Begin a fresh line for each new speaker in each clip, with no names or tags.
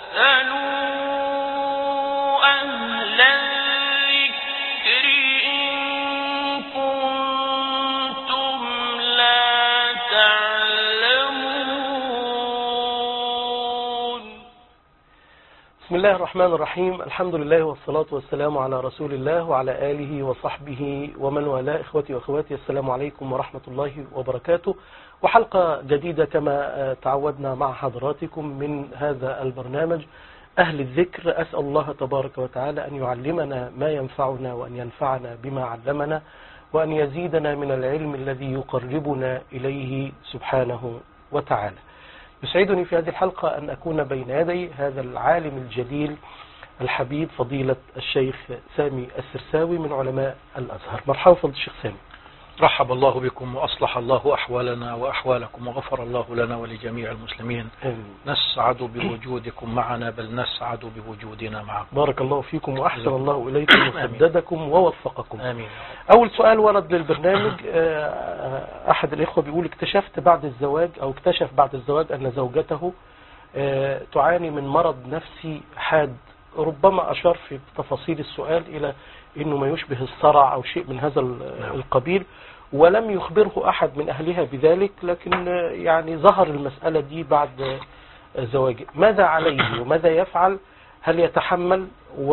أهل الذكر إن كنتم لا تعلمون.
بسم الله الرحمن الرحيم. الحمد لله والصلاة والسلام على رسول الله وعلى آله وصحبه ومن والاه. إخوتي وأخواتي، السلام عليكم ورحمة الله وبركاته، وحلقة جديدة كما تعودنا مع حضراتكم من هذا البرنامج أهل الذكر. أسأل الله تبارك وتعالى أن يعلمنا ما ينفعنا وأن ينفعنا بما علمنا وأن يزيدنا من العلم الذي يقربنا إليه سبحانه وتعالى. يسعدني في هذه الحلقة أن أكون بين يدي هذا العالم الجليل الحبيب فضيلة الشيخ سامي السرساوي من علماء الأزهر. مرحبا فضيلة الشيخ سامي.
رحب الله بكم وأصلح الله أحوالنا وأحوالكم وغفر الله لنا ولجميع المسلمين. نسعد بوجودكم معنا، بل نسعد بوجودنا معكم.
بارك الله فيكم وأحسن الله إليكم وسددكم ووفقكم.
آمين.
أول سؤال ورد للبرنامج، أحد الإخوة بيقول: اكتشف بعد الزواج أن زوجته تعاني من مرض نفسي حاد، ربما أشار في تفاصيل السؤال إلى إنه ما يشبه الصرع أو شيء من هذا القبيل، ولم يخبره أحد من أهلها بذلك، لكن يعني ظهر المسألة دي بعد زواجه. ماذا عليه وماذا يفعل؟ هل يتحمل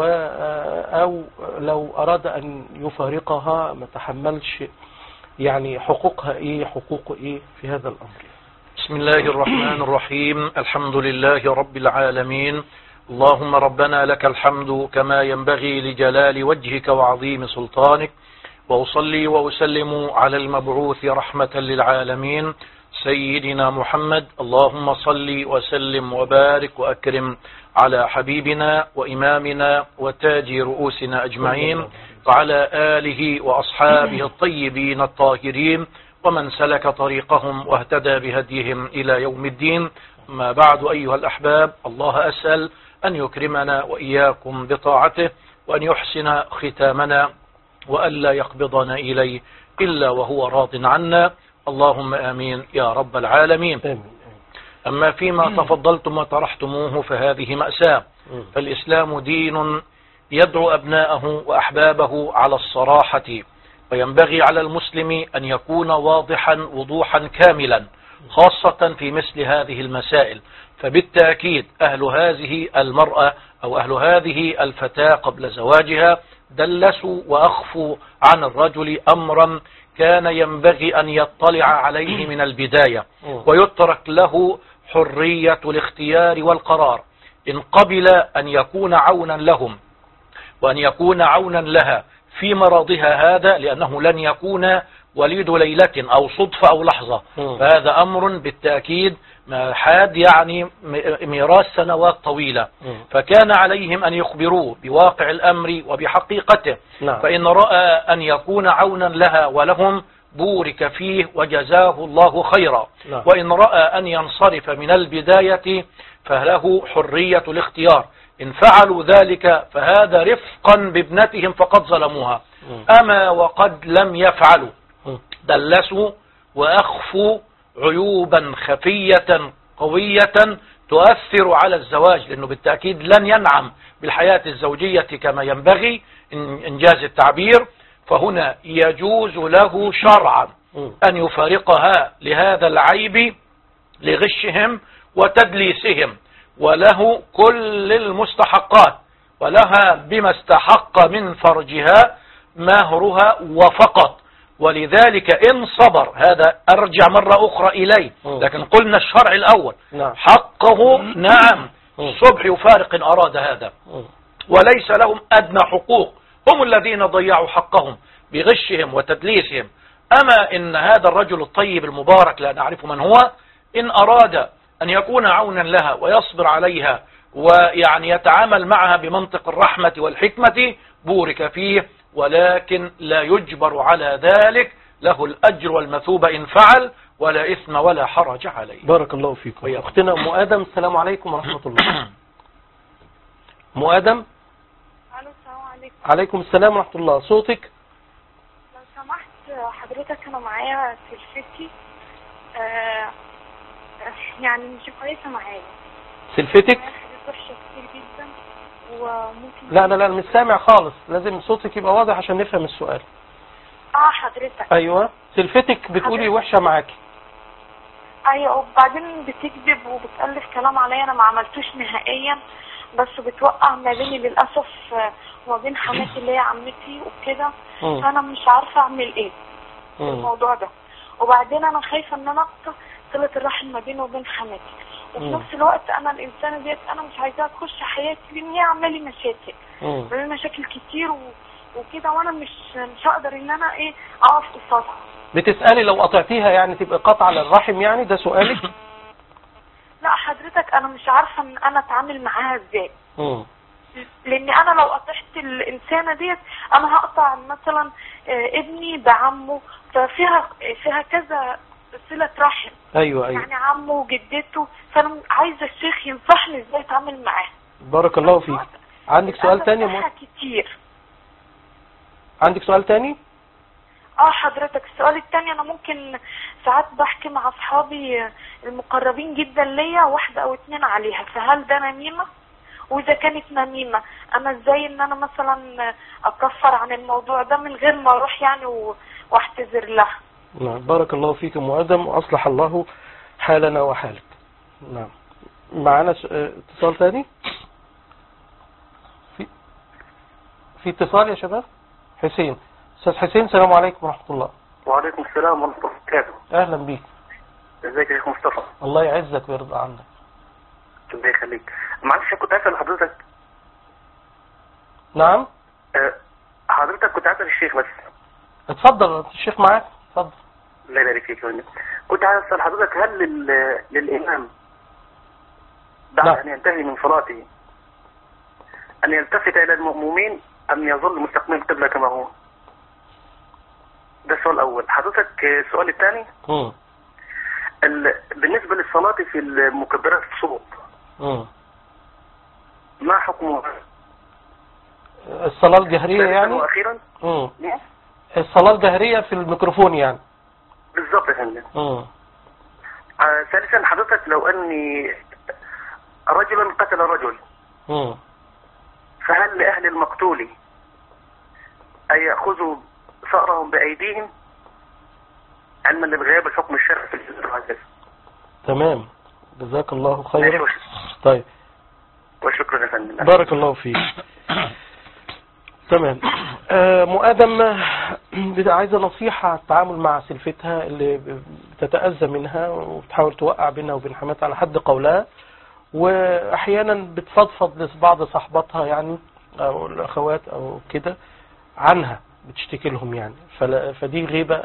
أو لو أراد أن يفارقها ما تحملش، يعني حقوقها إيه، حقوقه إيه في هذا الأمر؟
بسم الله الرحمن الرحيم. الحمد لله رب العالمين. اللهم ربنا لك الحمد كما ينبغي لجلال وجهك وعظيم سلطانك، وأصلي وأسلم على المبعوث رحمة للعالمين سيدنا محمد. اللهم صل وسلم وبارك وأكرم على حبيبنا وإمامنا وتاج رؤوسنا أجمعين، وعلى آله وأصحابه الطيبين الطاهرين ومن سلك طريقهم واهتدى بهديهم إلى يوم الدين. ما بعد أيها الأحباب، الله أسأل أن يكرمنا وإياكم بطاعته، وأن يحسن ختامنا، وألا يقبضنا إليه إلا وهو راض عنا. اللهم آمين يا رب العالمين. أما فيما تفضلتم وطرحتموه فهذه مأساة. فالإسلام دين يدعو أبناءه وأحبابه على الصراحة، وينبغي على المسلم أن يكون واضحا وضوحا كاملا، خاصة في مثل هذه المسائل. فبالتأكيد أهل هذه المرأة أو أهل هذه الفتاة قبل زواجها دلسوا وأخفوا عن الرجل أمرا كان ينبغي أن يطلع عليه من البداية، ويترك له حرية الاختيار والقرار. إن قبل أن يكون عونا لهم وأن يكون عونا لها في مرضها هذا، لأنه لن يكون وليد ليلة أو صدفة أو لحظة، فهذا أمر بالتأكيد حاد، يعني ميراث سنوات طويلة. فكان عليهم أن يخبروه بواقع الأمر وبحقيقته. فإن رأى أن يكون عونا لها ولهم بورك فيه وجزاه الله خيرا. وإن رأى أن ينصرف من البداية فله حرية الاختيار. إن فعلوا ذلك فهذا رفقا بابنتهم فقد ظلموها. أما وقد لم يفعلوا، دلسوا وأخفوا عيوبا خفية قوية تؤثر على الزواج، لأنه بالتأكيد لن ينعم بالحياة الزوجية كما ينبغي إنجاز التعبير. فهنا يجوز له شرعا أن يفارقها لهذا العيب، لغشهم وتدليسهم، وله كل المستحقات، ولها بما استحق من فرجها مهرها وفقط. ولذلك إن صبر، هذا أرجع مرة أخرى إليه، لكن قلنا الشرع الأول حقه نعم الصبح يفارق إن أراد هذا، وليس لهم أدنى حقوق، هم الذين ضيعوا حقهم بغشهم وتدليسهم. أما إن هذا الرجل الطيب المبارك لا نعرف من هو، إن أراد أن يكون عونا لها ويصبر عليها ويعني يتعامل معها بمنطق الرحمة والحكمة بورك فيه، ولكن لا يجبر على ذلك، له الأجر والمثوبة إن فعل، ولا إثم ولا حرج عليه.
بارك الله فيكم. أختنا أم آدم، السلام عليكم ورحمة الله. أم آدم.
السلام عليكم.
عليكم السلام ورحمة الله. صوتك.
لو سمحت حضرتك، أنا معايا سلفتي يعني مش كويسة معايا.
سلفتك؟
ممكن.
لا مش سامع خالص، لازم صوتك يبقى واضح عشان نفهم السؤال.
حضرتك.
ايوه سلفتك بتقولي وحشة معاكي.
ايوه، وبعدين بتكذب وبتألف كلام عليا انا ما عملتوش نهائيا، بس بتوقع ما بيني للاسف وما بين حماتي اللي هي عمتي وكده. فانا مش عارفه اعمل ايه في الموضوع ده. وبعدين انا خايفه ان انا اقطع صله الرحم ما بيني وبين حماتي، وفي نفس الوقت انا الانسانه ديت انا مش عايزاها تخش حياتي لان هي عامله لي مشاكل، عامله مشاكل كتير وكده، وانا مش هقدر ان انا اقف قصادها.
بتسألي لو قطعتيها يعني تبقى قطع للرحم، يعني ده سؤالك؟
لا حضرتك، انا مش عارفه ان انا اتعامل معاها ازاي. لان انا لو قطعت الانسانه ديت انا هقطع مثلا ابني بعمه، فيها كذا صله رحم.
ايوه
يعني عمه وجدته، فانا عايزه الشيخ ينصحني ازاي اتعامل معاه.
بارك الله فيك. عندك سؤال تاني يا
كتير.
عندك سؤال تاني؟
حضرتك السؤال التاني، انا ممكن ساعات بحكي مع اصحابي المقربين جدا ليا واحدة او اتنين عليها، فهل ده نميمة؟ واذا كانت نميمة انا ازاي ان انا مثلا اكفر عن الموضوع ده من غير ما اروح يعني واعتذر لها؟
نعم بارك الله فيك ام ادم واصلح الله حالنا وحالك. نعم معانا اتصال تاني؟ في اتصال يا شباب؟ حسين. استاذ حسين، السلام عليكم ورحمة الله.
وعليكم السلام ورحمة الله وبركاته.
اهلا بيك.
ازيك يا شيخ مصطفى؟
الله يعزك ويرضى عنك.
الله يخليك. معلش كنت اسال حضرتك.
نعم.
حضرتك كنت اسال الشيخ بس.
اتفضل الشيخ معاك، اتفضل.
الله يبارك فيك يا ولد. كنت عايز اسال حضرتك، هل للامام بعد ان ينتهي من صلاته ان يلتفت الى المأمومين ام يظل مستقبل القبلة كما هو؟ ده السؤال الاول. حضرتك السؤال الثاني بالنسبة للصلاة في المكبرات الصوت ما حكمه؟
الصلاة الجهرية يعني؟
واخيرا
الصلاة الجهرية في الميكروفون يعني.
بالظبط يا فندم. ثالثا حضرتك، لو اني رجلا قتل رجل فهل لأهل المقتول أن يأخذوا ثأرهم بأيديهم علما للغياب الحكم الشرعي في الجزء؟
تمام، جزاك الله خيرا. طيب
وشكرا يا فندم.
بارك الله فيك. تمام. مؤدم عايزة نصيحة على التعامل مع سلفتها اللي بتتأذى منها وبتحاول توقع بينها وبين حماتها على حد قولها، واحيانا بتفضفض لبعض صاحباتها يعني او الاخوات او كده عنها، بتشتكي لهم يعني، فدي غيبة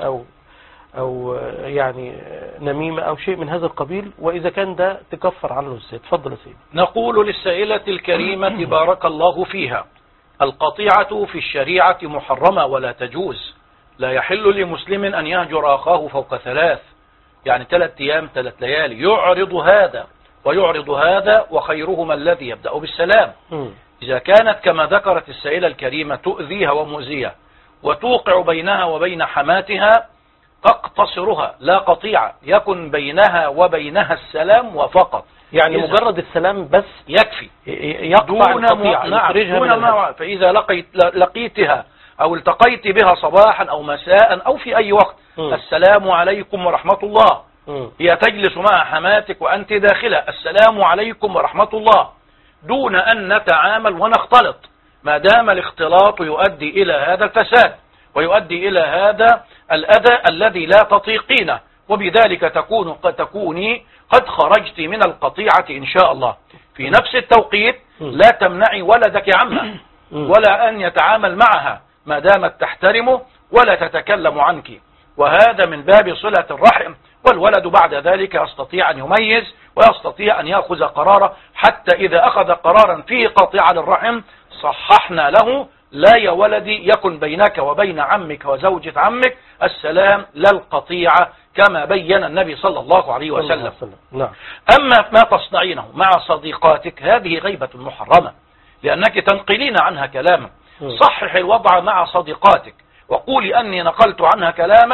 او يعني نميمة او شيء من هذا القبيل، واذا كان ده تكفر عنه ازاي؟ اتفضل يا سيدي.
نقول للسائلة الكريمة بارك الله فيها: القطيعة في الشريعة محرمة ولا تجوز. لا يحل لمسلم أن يهجر أخاه فوق 3، يعني 3 أيام 3 ليالي، يعرض هذا ويعرض هذا، وخيرهما الذي يبدأ بالسلام. إذا كانت كما ذكرت السائلة الكريمة تؤذيها ومؤذية وتوقع بينها وبين حماتها، تقتصرها لا قطيعة، يكن بينها وبينها السلام وفقط،
يعني مجرد السلام بس
يكفي،
يقطع القطيعة، يخرجها من الهجر.
فإذا لقيتها أو التقيت بها صباحا أو مساء أو في أي وقت، السلام عليكم ورحمة الله. هي تجلس مع حماتك وأنت داخلة، السلام عليكم ورحمة الله، دون أن نتعامل ونختلط، ما دام الاختلاط يؤدي إلى هذا الفساد ويؤدي إلى هذا الأذى الذي لا تطيقينه، وبذلك تكوني قد خرجت من القطيعة إن شاء الله. في نفس التوقيت لا تمنعي ولدك عنها ولا أن يتعامل معها ما دامت تحترمه ولا تتكلم عنك، وهذا من باب صلة الرحم. والولد بعد ذلك يستطيع أن يميز ويستطيع أن يأخذ قرارا، حتى إذا أخذ قرارا فيه قطيعة للرحم صححنا له: لا يا ولدي يكن بينك وبين عمك وزوجة عمك السلام لا القطيعة، كما بين النبي صلى الله عليه وسلم. أما ما تصنعينه مع صديقاتك هذه غيبة محرمة، لأنك تنقلين عنها كلاما. صحح الوضع مع صديقاتك وقولي أني نقلت عنها كلاما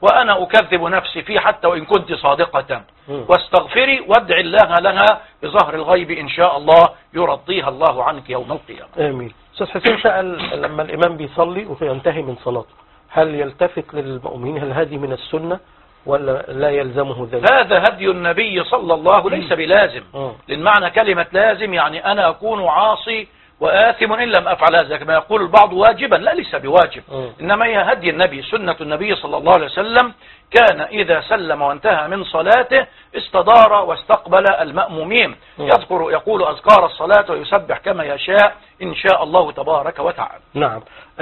وأنا أكذب نفسي فيه حتى وإن كنت صادقة، واستغفري وادعي الله لها بظهر الغيب إن شاء الله يرضيها الله عنك يوم القيامة.
آمين. أستاذ حسين سأل لما الإمام بيصلي وينتهي من صلاته هل يلتفت للمؤمنين؟ هل هذه من السنة ولا لا يلزمه ذلك؟
هذا هدي النبي صلى الله عليه وسلم، ليس بلازم. لأن معنى كلمة لازم يعني أنا أكون عاصي وآثم إن لم أفعل هذا، كما يقول البعض واجبا. لا، ليس بواجب، إنما هي هدي النبي، سنة النبي صلى الله عليه وسلم. كان إذا سلم وانتهى من صلاته استدار واستقبل المأمومين، يقول أذكار الصلاة ويسبح كما يشاء إن شاء الله تبارك وتعالى.
نعم.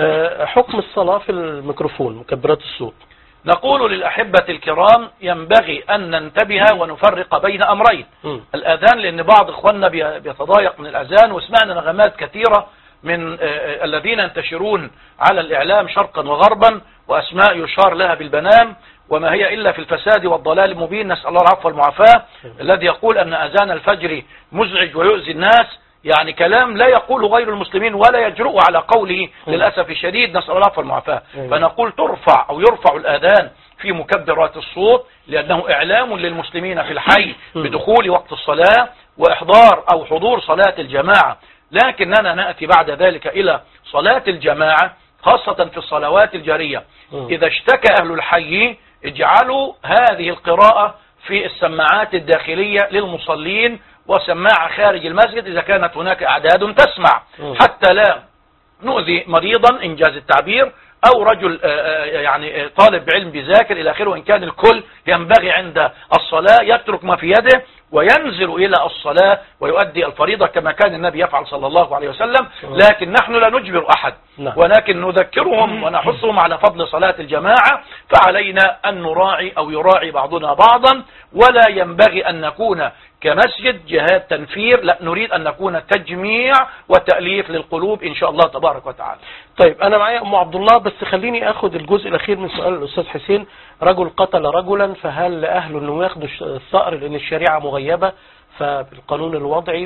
حكم الصلاة في الميكروفون مكبرات الصوت.
نقول للأحبة الكرام ينبغي أن ننتبه ونفرق بين أمرين. الأذان، لأن بعض إخواننا بيتضايق من الأذان، وسمعنا نغمات كثيرة من الذين ينتشرون على الإعلام شرقا وغربا وأسماء يشار لها بالبنان، وما هي إلا في الفساد والضلال المبين، نسأل الله العفو والمعافاة. الذي يقول أن أذان الفجر مزعج ويؤذي الناس، يعني كلام لا يقول غير المسلمين ولا يجرؤ على قوله للأسف الشديد، نسأل الله العفو والمعافاة. فنقول ترفع أو يرفع الآذان في مكبرات الصوت، لأنه إعلام للمسلمين في الحي بدخول وقت الصلاة وإحضار أو حضور صلاة الجماعة. لكننا نأتي بعد ذلك إلى صلاة الجماعة، خاصة في الصلوات الجارية. إذا اشتكى أهل الحي اجعلوا هذه القراءة في السماعات الداخلية للمصلين، وسماعة خارج المسجد إذا كانت هناك أعداد تسمع، حتى لا نؤذي مريضا إنجاز التعبير أو رجل يعني طالب علم بذاكر إلى آخره. وإن كان الكل ينبغي عند الصلاة يترك ما في يده وينزل إلى الصلاة ويؤدي الفريضة كما كان النبي يفعل صلى الله عليه وسلم. لكن نحن لا نجبر أحد، ولكن نذكرهم ونحثهم على فضل صلاة الجماعة. فعلينا أن نراعي أو يراعي بعضنا بعضا، ولا ينبغي أن نكون كمسجد جهاد تنفير، لا، نريد أن نكون تجميع وتأليف للقلوب إن شاء الله تبارك وتعالى.
طيب أنا معي أم عبد الله، بس خليني أخذ الجزء الأخير من سؤال الأستاذ حسين. رجل قتل رجلا، فهل لأهله أنه ياخدوا الثأر لأن الشريعة مغيبة فبالقانون الوضعي،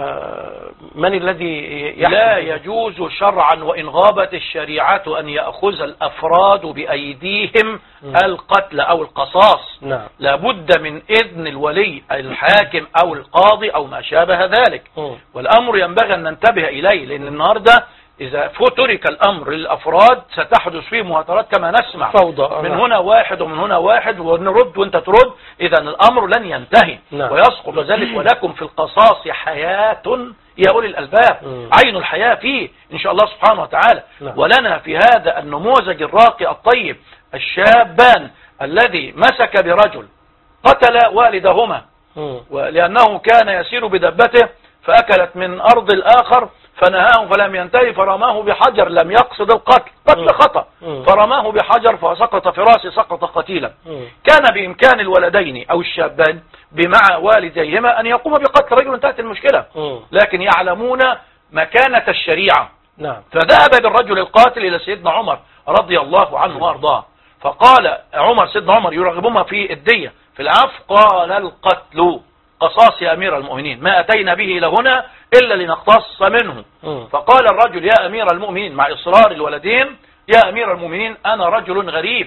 فمن الذي يحكم؟
لا يجوز شرعا وإن غابت الشريعة أن يأخذ الأفراد بأيديهم القتل أو القصاص.
نعم.
لابد من إذن الولي الحاكم أو القاضي أو ما شابه ذلك. والأمر ينبغي أن ننتبه إليه، لأن النهاردة إذا ترك الأمر للأفراد ستحدث فيه مهاترات كما نسمع،
فوضى
من هنا واحد ومن هنا واحد ونرد وانت ترد، إذا الأمر لن ينتهي ويسقط ذلك. ولكم في القصاص حياة يا أولي الألباب، عين الحياة فيه إن شاء الله سبحانه وتعالى. ولنا في هذا النموذج الراقي الطيب، الشابان الذي مسك برجل قتل والدهما، ولأنه كان يسير بدبته فأكلت من أرض الآخر فنهاه فلم ينتهي فرماه بحجر، لم يقصد القتل، قتل خطأ، فرماه بحجر فسقط في راسه سقط قتيلا. كان بإمكان الولدين أو الشابان بمع والديهما أن يقوم بقتل رجل وانتهت المشكلة، لكن يعلمون مكانة الشريعة. فذهب بالرجل القاتل إلى سيدنا عمر رضي الله عنه وأرضاه، فقال عمر سيدنا عمر يرغبهما في الدية في العفو، قال القتل قصاص يا أمير المؤمنين، ما أتينا به لهنا إلا لنقتص منه. فقال الرجل يا أمير المؤمنين مع إصرار الولدين، يا أمير المؤمنين أنا رجل غريب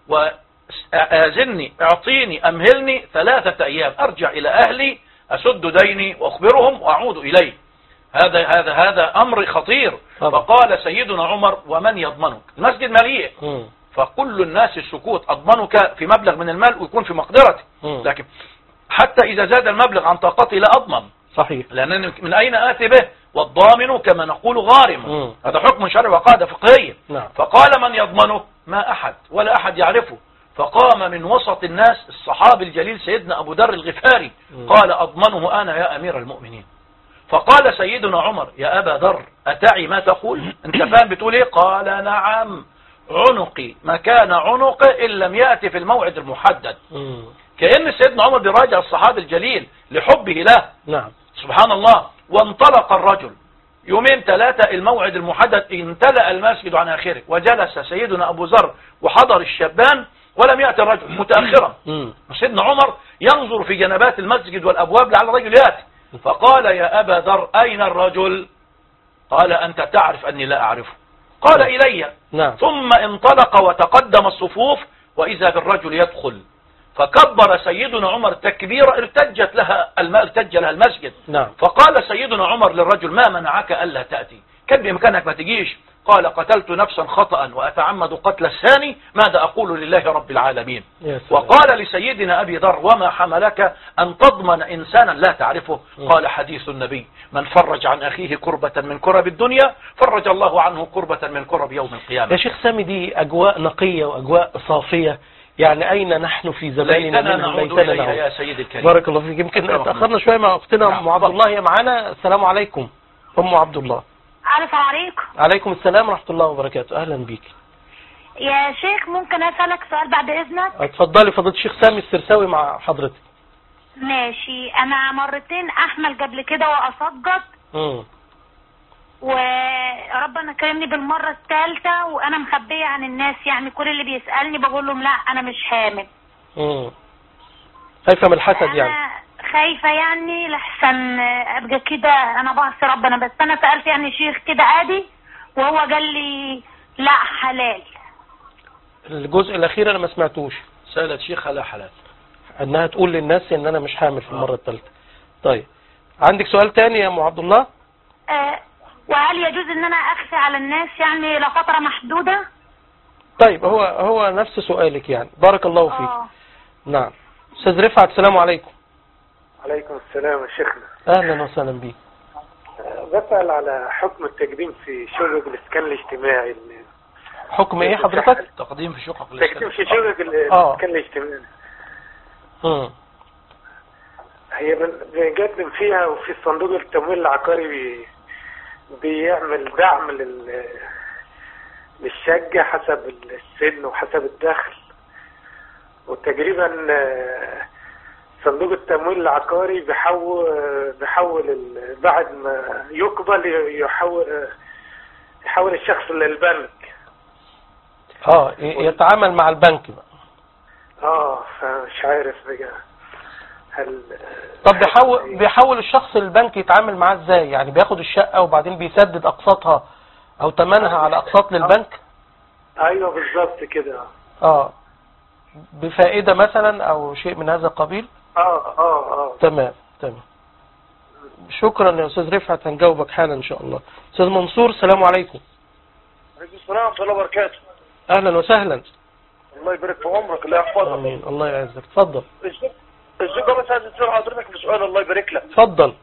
وآذني اعطيني أمهلني 3 أيام أرجع إلى أهلي أسد ديني وأخبرهم وأعود إليه. هذا أمر خطير. فقال سيدنا عمر ومن يضمنك؟ المسجد مليء، فكل الناس السكوت، أضمنك في مبلغ من المال ويكون في مقدرتي، لكن حتى إذا زاد المبلغ عن طاقتي لا أضمن.
صحيح.
لأن من أين آتي به؟ والضامن كما نقول غارم. هذا حكم شرعي وقاعدة فقهية. فقال من يضمنه؟ ما أحد ولا أحد يعرفه. فقام من وسط الناس الصحابي الجليل سيدنا أبو ذر الغفاري قال أضمنه أنا يا أمير المؤمنين. فقال سيدنا عمر يا أبا ذر أتعي ما تقول؟ أنت فاهم بتقول إيه؟ قال نعم، عنقي مكان عنق إن لم يأتي في الموعد المحدد. كأن سيدنا عمر بيراجع الصحابي الجليل لحبه له. سبحان الله. وانطلق الرجل 2-3 الموعد المحدد امتلأ المسجد عن آخره، وجلس سيدنا أبو ذر وحضر الشابان ولم يأتي الرجل متأخرا. سيدنا عمر ينظر في جنبات المسجد والأبواب لعل الرجل يأتي، فقال يا أبا ذر أين الرجل؟ قال أنت تعرف أني لا أعرفه. قال إلي. ثم انطلق وتقدم الصفوف وإذا بالرجل يدخل، فكبر سيدنا عمر تكبيرة ارتج لها المسجد.
نعم.
فقال سيدنا عمر للرجل: ما منعك ألا تأتي؟ كان بإمكانك ما تجيش. قال: قتلت نفسا خطأ وأتعمد قتل الثاني، ماذا أقول لله رب العالمين؟ وقال لسيدنا أبي ذر: وما حملك أن تضمن إنسانا لا تعرفه؟ قال: حديث النبي: من فرج عن أخيه كربة من كرب الدنيا فرج الله عنه كربة من كرب يوم القيامة.
يا شيخ سامي، دي أجواء نقية وأجواء صافية، يعني أين نحن في زماننا منها؟
ليتنا نعود يا سيد الكريم.
بارك الله فيك. يمكن تأخرنا شوية مع أختنا أم عبد الله، هي معانا. السلام عليكم أم عبد الله.
السلام عليكم.
عليكم السلام ورحمة الله وبركاته. أهلا بيك
يا شيخ، ممكن أسألك سؤال بعد إذنك؟
اتفضلي فضيلة الشيخ سامي السرساوي مع حضرتك.
ماشي. أنا مرتين أحمل قبل كده وأسقط، وربنا كرمني بالمرة الثالثة وأنا مخبية عن الناس، يعني كل اللي بيسألني بقول لهم لا أنا مش حامل.
خايفة من الحسد يعني؟
أنا خايفة يعني لحسن أبقى كده أنا بعصي ربنا، بس أنا سألت يعني شيخ كده عادي وهو قال لي لا حلال.
الجزء الأخير أنا ما سمعتوش.
سألت شيخها لا حلال،
أنها تقول للناس إن أنا مش حامل في المرة الثالثة. طيب عندك سؤال تاني يا أم عبد الله؟
وهل يجوز إن أنا أخفي على الناس يعني لفترة محدودة؟
طيب هو نفس سؤالك يعني. بارك الله فيك. نعم. أستاذ رفعت، السلام عليكم.
عليكم السلام يا شيخنا.
أهلا وسهلا بيك.
بسأل على حكم التقديم في شقق الإسكان الاجتماعي.
حكم إيه حضرتك؟
تقديم في شقق
الإسكان. تقديم في شقق الإسكان الاجتماعي. هي بنقدم فيها، وفي صندوق التمويل العقاري بيعمل دعم للشقة حسب السن وحسب الدخل، وتقريبا صندوق التمويل العقاري بيحول بعد ما يقبل يحول الشخص للبنك.
يتعامل مع البنك بقى.
فمش عارف بقى هل
طب بيحول الشخص للبنك يتعامل معاه ازاي؟ يعني بياخد الشقة وبعدين بيسدد اقساطها او ثمنها على اقساط للبنك؟
ايوه بالظبط كده.
بفائدة مثلا او شيء من هذا القبيل؟ تمام. شكرا يا استاذ رفعت، هنجاوبك حالا ان شاء الله. استاذ منصور، السلام عليكم.
وعليكم السلام ورحمة الله وبركاته.
اهلا وسهلا.
الله يبارك في عمرك، الله يحفظك.
امين. الله يعزك. اتفضل.
الزوجة بس عايز تسأل حضرتك بسؤال، الله يبارك لك.
اتفضل.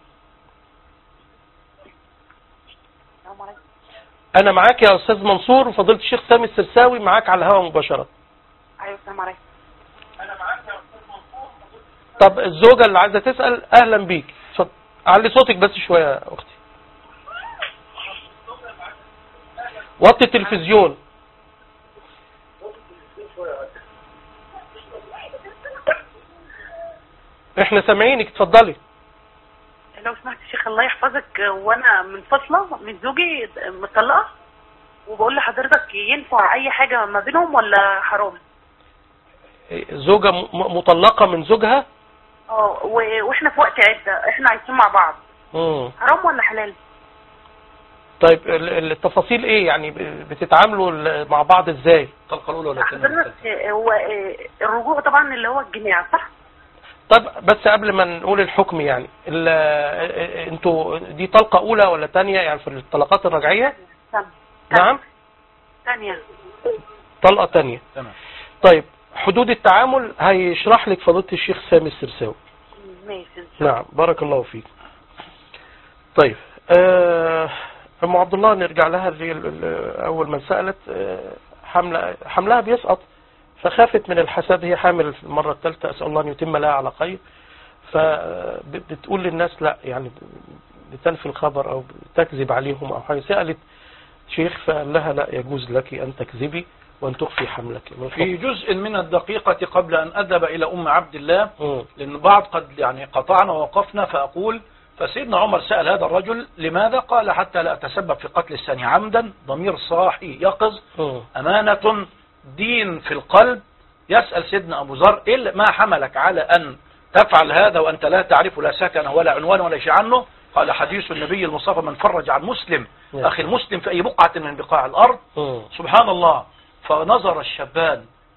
انا معاك يا استاذ منصور، وفضيلة الشيخ سامي السرساوي معاك على الهواء مباشرة.
ايوه السلام عليكم.
انا معاك يا استاذ منصور.
طب الزوجة اللي عايزة تسأل، اهلا بيك. علي صوتك بس شوية يا اختي. وطي التلفزيون. احنا سامعينك، اتفضلي.
لو سمحت شيخ الله يحفظك، وانا منفصله من زوجي مطلقه، وبقول لحضرتك ينفع اي حاجه ما بينهم ولا حرام؟
زوجة مطلقة من زوجها؟
واحنا في وقت عده، احنا عايشين مع بعض. حرام ولا حلال؟
طيب التفاصيل ايه يعني؟ بتتعاملوا مع بعض ازاي؟
الطلقه الاولى ولا الثانيه؟
حضرتك هو الرجوع طبعا اللي هو الجماع، صح؟
طب بس قبل ما نقول الحكم يعني، انتوا دي طلقة اولى ولا ثانيه يعني في الطلقات الرجعية؟ نعم
ثانية.
طلقة ثانيه.
تمام.
طيب حدود التعامل هيشرح لك فضيلة الشيخ سامي السرساوي.
ماشي.
نعم بارك الله فيك. طيب ام عبد الله، نرجع لها. اول ما سألت حملها بيسقط، فخافت من الحسد. هي حامل في المرة الثالثة، أسأل الله أن يتم لها على خير. فبتقول للناس لا يعني بتنفي الخبر أو بتكذب عليهم أو حاجة. سألت شيخ فقال لها لا يجوز لك أن تكذبي وأن تخفي حملك.
في جزء من الدقيقة قبل أن أذهب إلى أم عبد الله، لأن بعض قد يعني قطعنا ووقفنا، فأقول فسيدنا عمر سأل هذا الرجل لماذا؟ قال حتى لا أتسبب في قتل الثاني عمدا. ضمير صاحي يقظ، أمانة، دين في القلب. يسأل سيدنا أبو ذر ما حملك على أن تفعل هذا وأنت لا تعرف لا سكن ولا عنوان ولا شيء عنه؟ قال حديث النبي المصطفى: من فرج عن مسلم أخي المسلم في أي بقعة من بقاع الأرض. سبحان الله. فنظر الشبان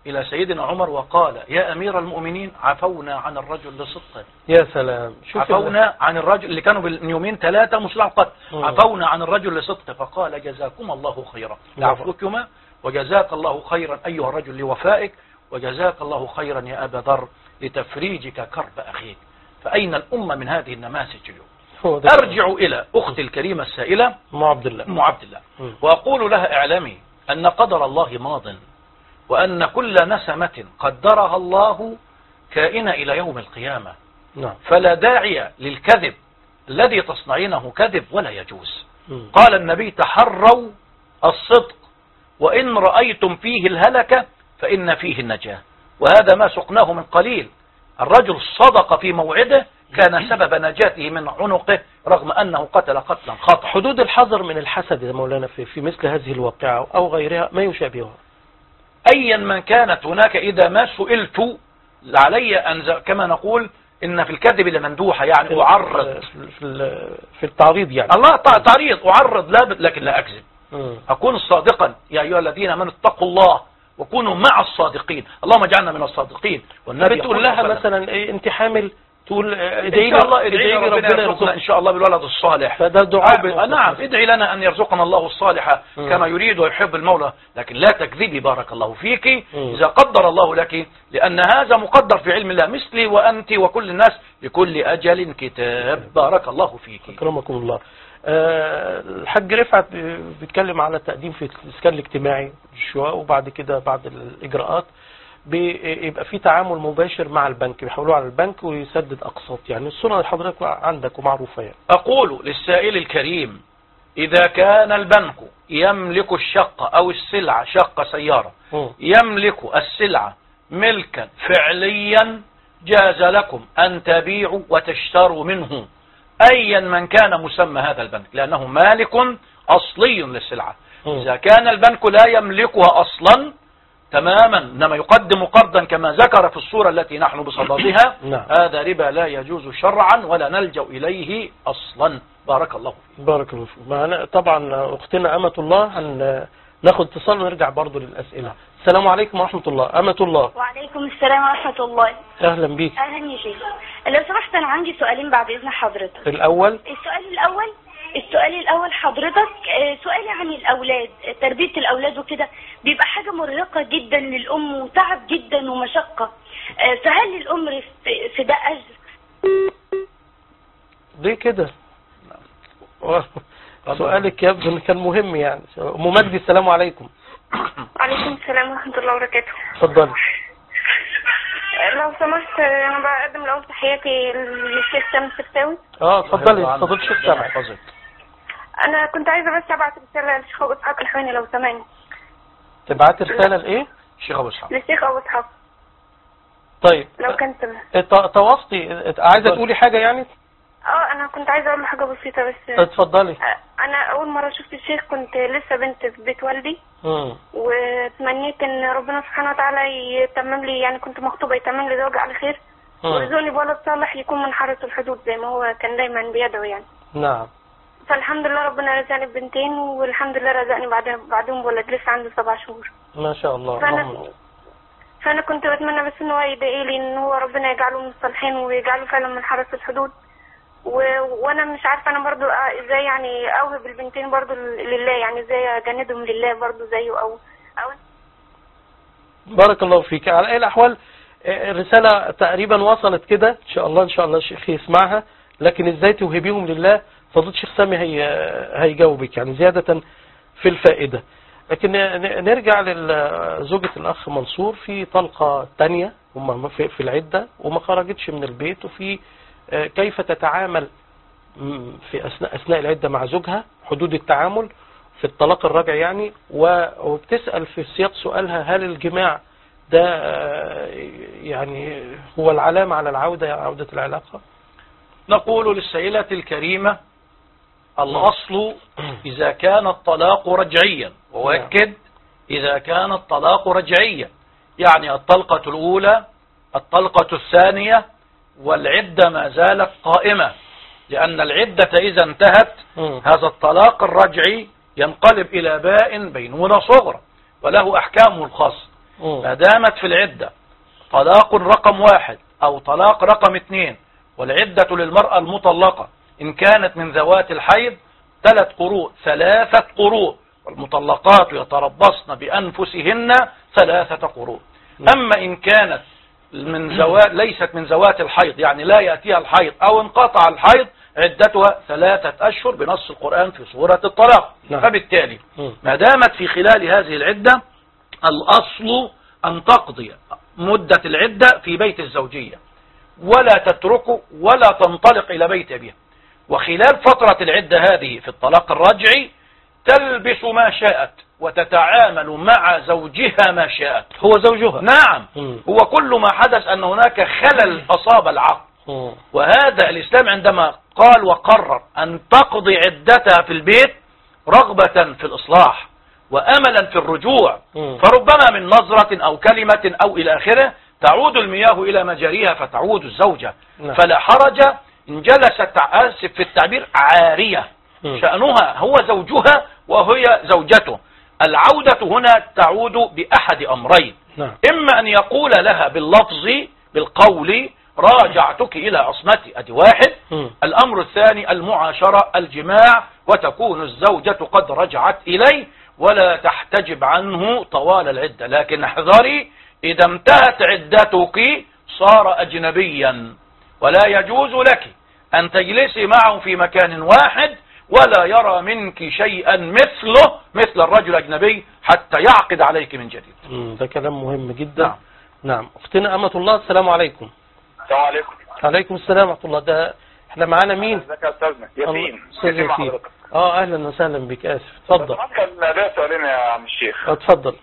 إلى سيدنا عمر وقال يا أمير المؤمنين عفونا عن الرجل لصدقه.
يا سلام.
عفونا عن الرجل اللي كانوا باليومين 3 مسلع القتل، عفونا عن الرجل لصدقه، فقال جزاكم الله خيرا لعفوكما، وجزاك الله خيرا أيها الرجل لوفائك، وجزاك الله خيرا يا أبا ذر لتفريجك كرب أخيك. فأين الأمة من هذه النماذج اليوم؟ أرجع إلى أختي الكريمة السائلة أم عبد الله وأقول لها اعلمي أن قدر الله ماض، وأن كل نسمة قدرها الله كائنة إلى يوم القيامة. فلا داعي للكذب الذي تصنعينه كذب ولا يجوز. قال النبي تحروا الصدق وإن رأيتم فيه الهلكة فإن فيه النجاة، وهذا ما سقناه من قليل. الرجل صدق في موعده كان سبب نجاته من عنقه رغم أنه قتل قتلا خطأ.
حدود الحذر من الحسد يا مولانا في مثل هذه الواقعة أو غيرها ما يشابهها؟
أيا من كانت هناك، إذا ما سئلت علي أن كما نقول إن في الكذب لمندوحة، يعني أعرض
في التعريض، يعني
الله تعريض، أعرض لكن لا أكذب. أكون صادقا. يا أيها الذين آمنوا اتقوا الله وكونوا مع الصادقين، اللهم اجعلنا من الصادقين.
والنبي تقول لها مثلا إيه انت حامل، تقول
ادعي لي ربنا يرزقنا ان شاء الله بالولد الصالح،
فده دعاء.
نعم، ادعي لنا ان يرزقنا الله الصالح كما يريد ويحب المولى، لكن لا تكذبي بارك الله فيك اذا قدر الله لك، لان هذا مقدر في علم الله، مثلي وانت وكل الناس لكل اجل كتاب. بارك الله فيك.
اكرمكم الله. الحاج رفعت بيتكلم على التقديم في الاسكان الاجتماعي شوية، وبعد كده بعد الاجراءات بيبقى في تعامل مباشر مع البنك، بيحولوه على البنك ويسدد أقساط. يعني السنة اللي حضرتك عندك ومعروفة. يعني
أقول للسائل الكريم إذا كان البنك يملك الشقة أو السلعة، شقة سيارة، يملك السلعة ملكا فعليا، جاز لكم أن تبيعوا وتشتروا منه أيا من كان مسمى هذا البنك، لأنه مالك أصلي للسلعة. إذا كان البنك لا يملكها أصلا تماما، إنما يقدم قرضا كما ذكر في الصورة التي نحن بصددها، هذا ربا لا يجوز شرعا ولا نلجأ إليه أصلا. بارك الله فيك.
بارك الله فيك. معنا طبعا أختنا أمة الله، ناخد اتصال ونرجع برضو للأسئلة. السلام عليكم ورحمة الله. أمة الله.
وعليكم السلام ورحمة الله.
أهلا بيك.
أهلا يا شيخ. لو سمحت أنا عندي سؤالين بعد إذن حضرتك. السؤال الأول حضرتك سؤالي عن الأولاد، تربية الأولاد وكده بيبقى حاجة مرهقة جدا للأم وتعب جدا ومشقة، فهل الأم في ده أجر؟
ليه كده؟ سؤالك يبدو كان مهم. يعني أم مجدي السلام عليكم.
وعليكم السلام ورحمة الله وبركاته.
اتفضلي.
لو سمحت أنا بقدم الأول تحياتي للشيخ سامي السفتاوي.
اتفضلي اتفضلي الشيخ سامي.
أنا كنت عايزة بس أبعت رسالة للشيخ أبو إسحاق الحويني لو سمعني.
تبعت رسالة لإيه؟
الشيخ أبو إسحاق.
للشيخ أبو إسحاق.
طيب.
لو كنت
تواصلي عايزة تقولي حاجة يعني؟
أنا كنت عايزة أقول له حاجة بسيطة بس.
اتفضلي.
أنا أول مرة شفت الشيخ كنت لسه بنت في بيت والدي. وتمنيت إن ربنا سبحانه وتعالى يتمم لي، يعني كنت مخطوبة، يتمم لي زوجي على خير ويرزقني بولد صالح يكون من حرس الحدود زي ما هو كان دايما بيدعو يعني.
نعم.
فالحمد لله ربنا رزقني ببنتين، والحمد لله رزقني بعدهم بولد لسه عنده 7 شهور.
ما شاء الله.
فأنا كنت بتمنى بس إن هو يدعي لي إن هو ربنا يجعله من الصالحين ويجعله فعلا من حرس الحدود. وانا مش عارفه انا برضو ازاي يعني اوهب البنتين برضو لله، يعني ازاي اجندهم لله برضو زيه او
بارك الله فيك. على اي الاحوال الرساله تقريبا وصلت كده، ان شاء الله الشيخ يسمعها، لكن ازاي توهبيهم لله فضيلة الشيخ سامي هيجاوبك يعني زياده في الفائده. لكن نرجع لزوجة الاخ منصور في طلقه ثانيه، هم في العده وما خرجتش من البيت، وفي كيف تتعامل في أثناء العدة مع زوجها، حدود التعامل في الطلاق الرابع يعني، وبتسأل في سياق سؤالها هل الجماع ده يعني هو العلامة على عودة العلاقة؟
نقول للسائلة الكريمة الأصل إذا كان الطلاق رجعيا، وأكد إذا كان الطلاق رجعيا، يعني الطلقة الأولى الطلقة الثانية والعدة ما زالت قائمة، لأن العدة إذا انتهت هذا الطلاق الرجعي ينقلب إلى بائن بينونة صغرى وله أحكامه الخاصة. ما دامت في العدة طلاق رقم 1 أو طلاق رقم 2، والعدة للمرأة المطلقة إن كانت من ذوات الحيض 3 قروء 3 قروء، والمطلقات يتربصن بأنفسهن 3 قروء. أما إن كانت من ليست من ذوات الحيض، يعني لا يأتيها الحيض أو انقطع الحيض، عدتها 3 أشهر بنص القرآن في سورة الطلاق. فبالتالي ما دامت في خلال هذه العدة، الأصل أن تقضي مدة العدة في بيت الزوجية ولا تتركه ولا تنطلق إلى بيت أبيها. وخلال فترة العدة هذه في الطلاق الرجعي تلبس ما شاءت وتتعامل مع زوجها ما شاءت.
هو زوجها؟
نعم. هو كل ما حدث أن هناك خلل أصاب العقل. وهذا الإسلام عندما قال وقرر أن تقضي عدتها في البيت رغبة في الإصلاح وأملا في الرجوع، فربما من نظرة أو كلمة أو إلى آخره تعود المياه إلى مجاريها فتعود الزوجة. فلا حرج إن جلست، آسف في التعبير، عارية، شأنها هو زوجها وهي زوجته. العودة هنا تعود بأحد أمرين: إما أن يقول لها باللفظ بالقول راجعتك إلى عصمتي، أدي واحد. الأمر الثاني المعاشرة، الجماع، وتكون الزوجة قد رجعت إليه ولا تحتجب عنه طوال العدة. لكن احذري، إذا انتهت عدتك صار أجنبيا، ولا يجوز لك أن تجلسي معه في مكان واحد ولا يرى منك شيئا مثل الرجل الأجنبي حتى يعقد عليك من جديد.
ده كلام مهم جدا. نعم. أختنا أمة الله، السلام عليكم.
السلام عليكم.
عليكم السلام ورحمة الله. ده احنا معانا مين؟
ازيك يا استاذنا؟ ياسين.
استاذ ياسين. اهلا وسهلا بك. اسف، اتفضل.
كان ليا سؤالين يا عم الشيخ.
اتفضل.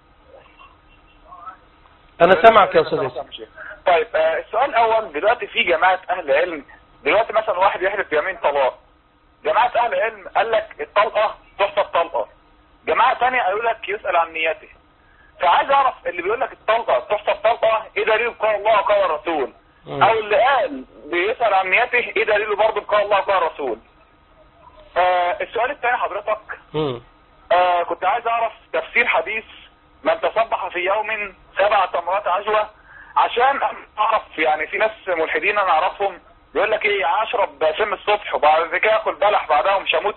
انا سامعك يا استاذ ياسين.
طيب السؤال الاول، دلوقتي في جماعه اهل علم، دلوقتي مثلا واحد يحلف يمين طلاق، جماعه اهل علم قال لك الطلقه تحسب طلقه، جماعه ثانيه قالوا لك يسال عن نيته. فعايز اعرف اللي بيقول لك الطلقه تحسب طلقه ايه دليله؟ قال الله وقال الرسول. او اللي قال بيسال عن نيته ايه دليله برضه؟ قال الله وقال الرسول. السؤال الثاني حضرتك، كنت عايز اعرف تفسير حديث من تصبح في يوم 7 تمرات عجوة، عشان اعرف يعني في ناس ملحدين انا اعرفهم يقول لك ايه، اشرب سم الصبح وبعد كده اكل بلح بعدها ومش هموت.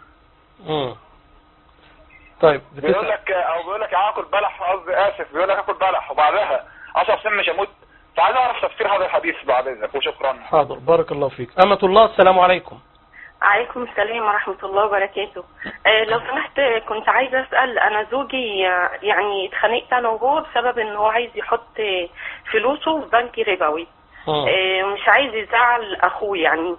طيب
بيقول لك اكل بلح، قصدي اسف، بيقول لك اكل بلح وبعدها اشرب سم مش هموت. فعايز اعرف تفسير هذا الحديث بعد اذنك وشكرا.
حاضر، بارك الله فيك. أمة الله، السلام عليكم.
عليكم السلام ورحمة الله وبركاته. لو سمحت كنت عايزة أسأل، أنا زوجي يعني اتخانقت أنا وهو بسبب إن هو عايز يحط فلوسه في بنك ربوي، مش عايز يزعل أخوه يعني،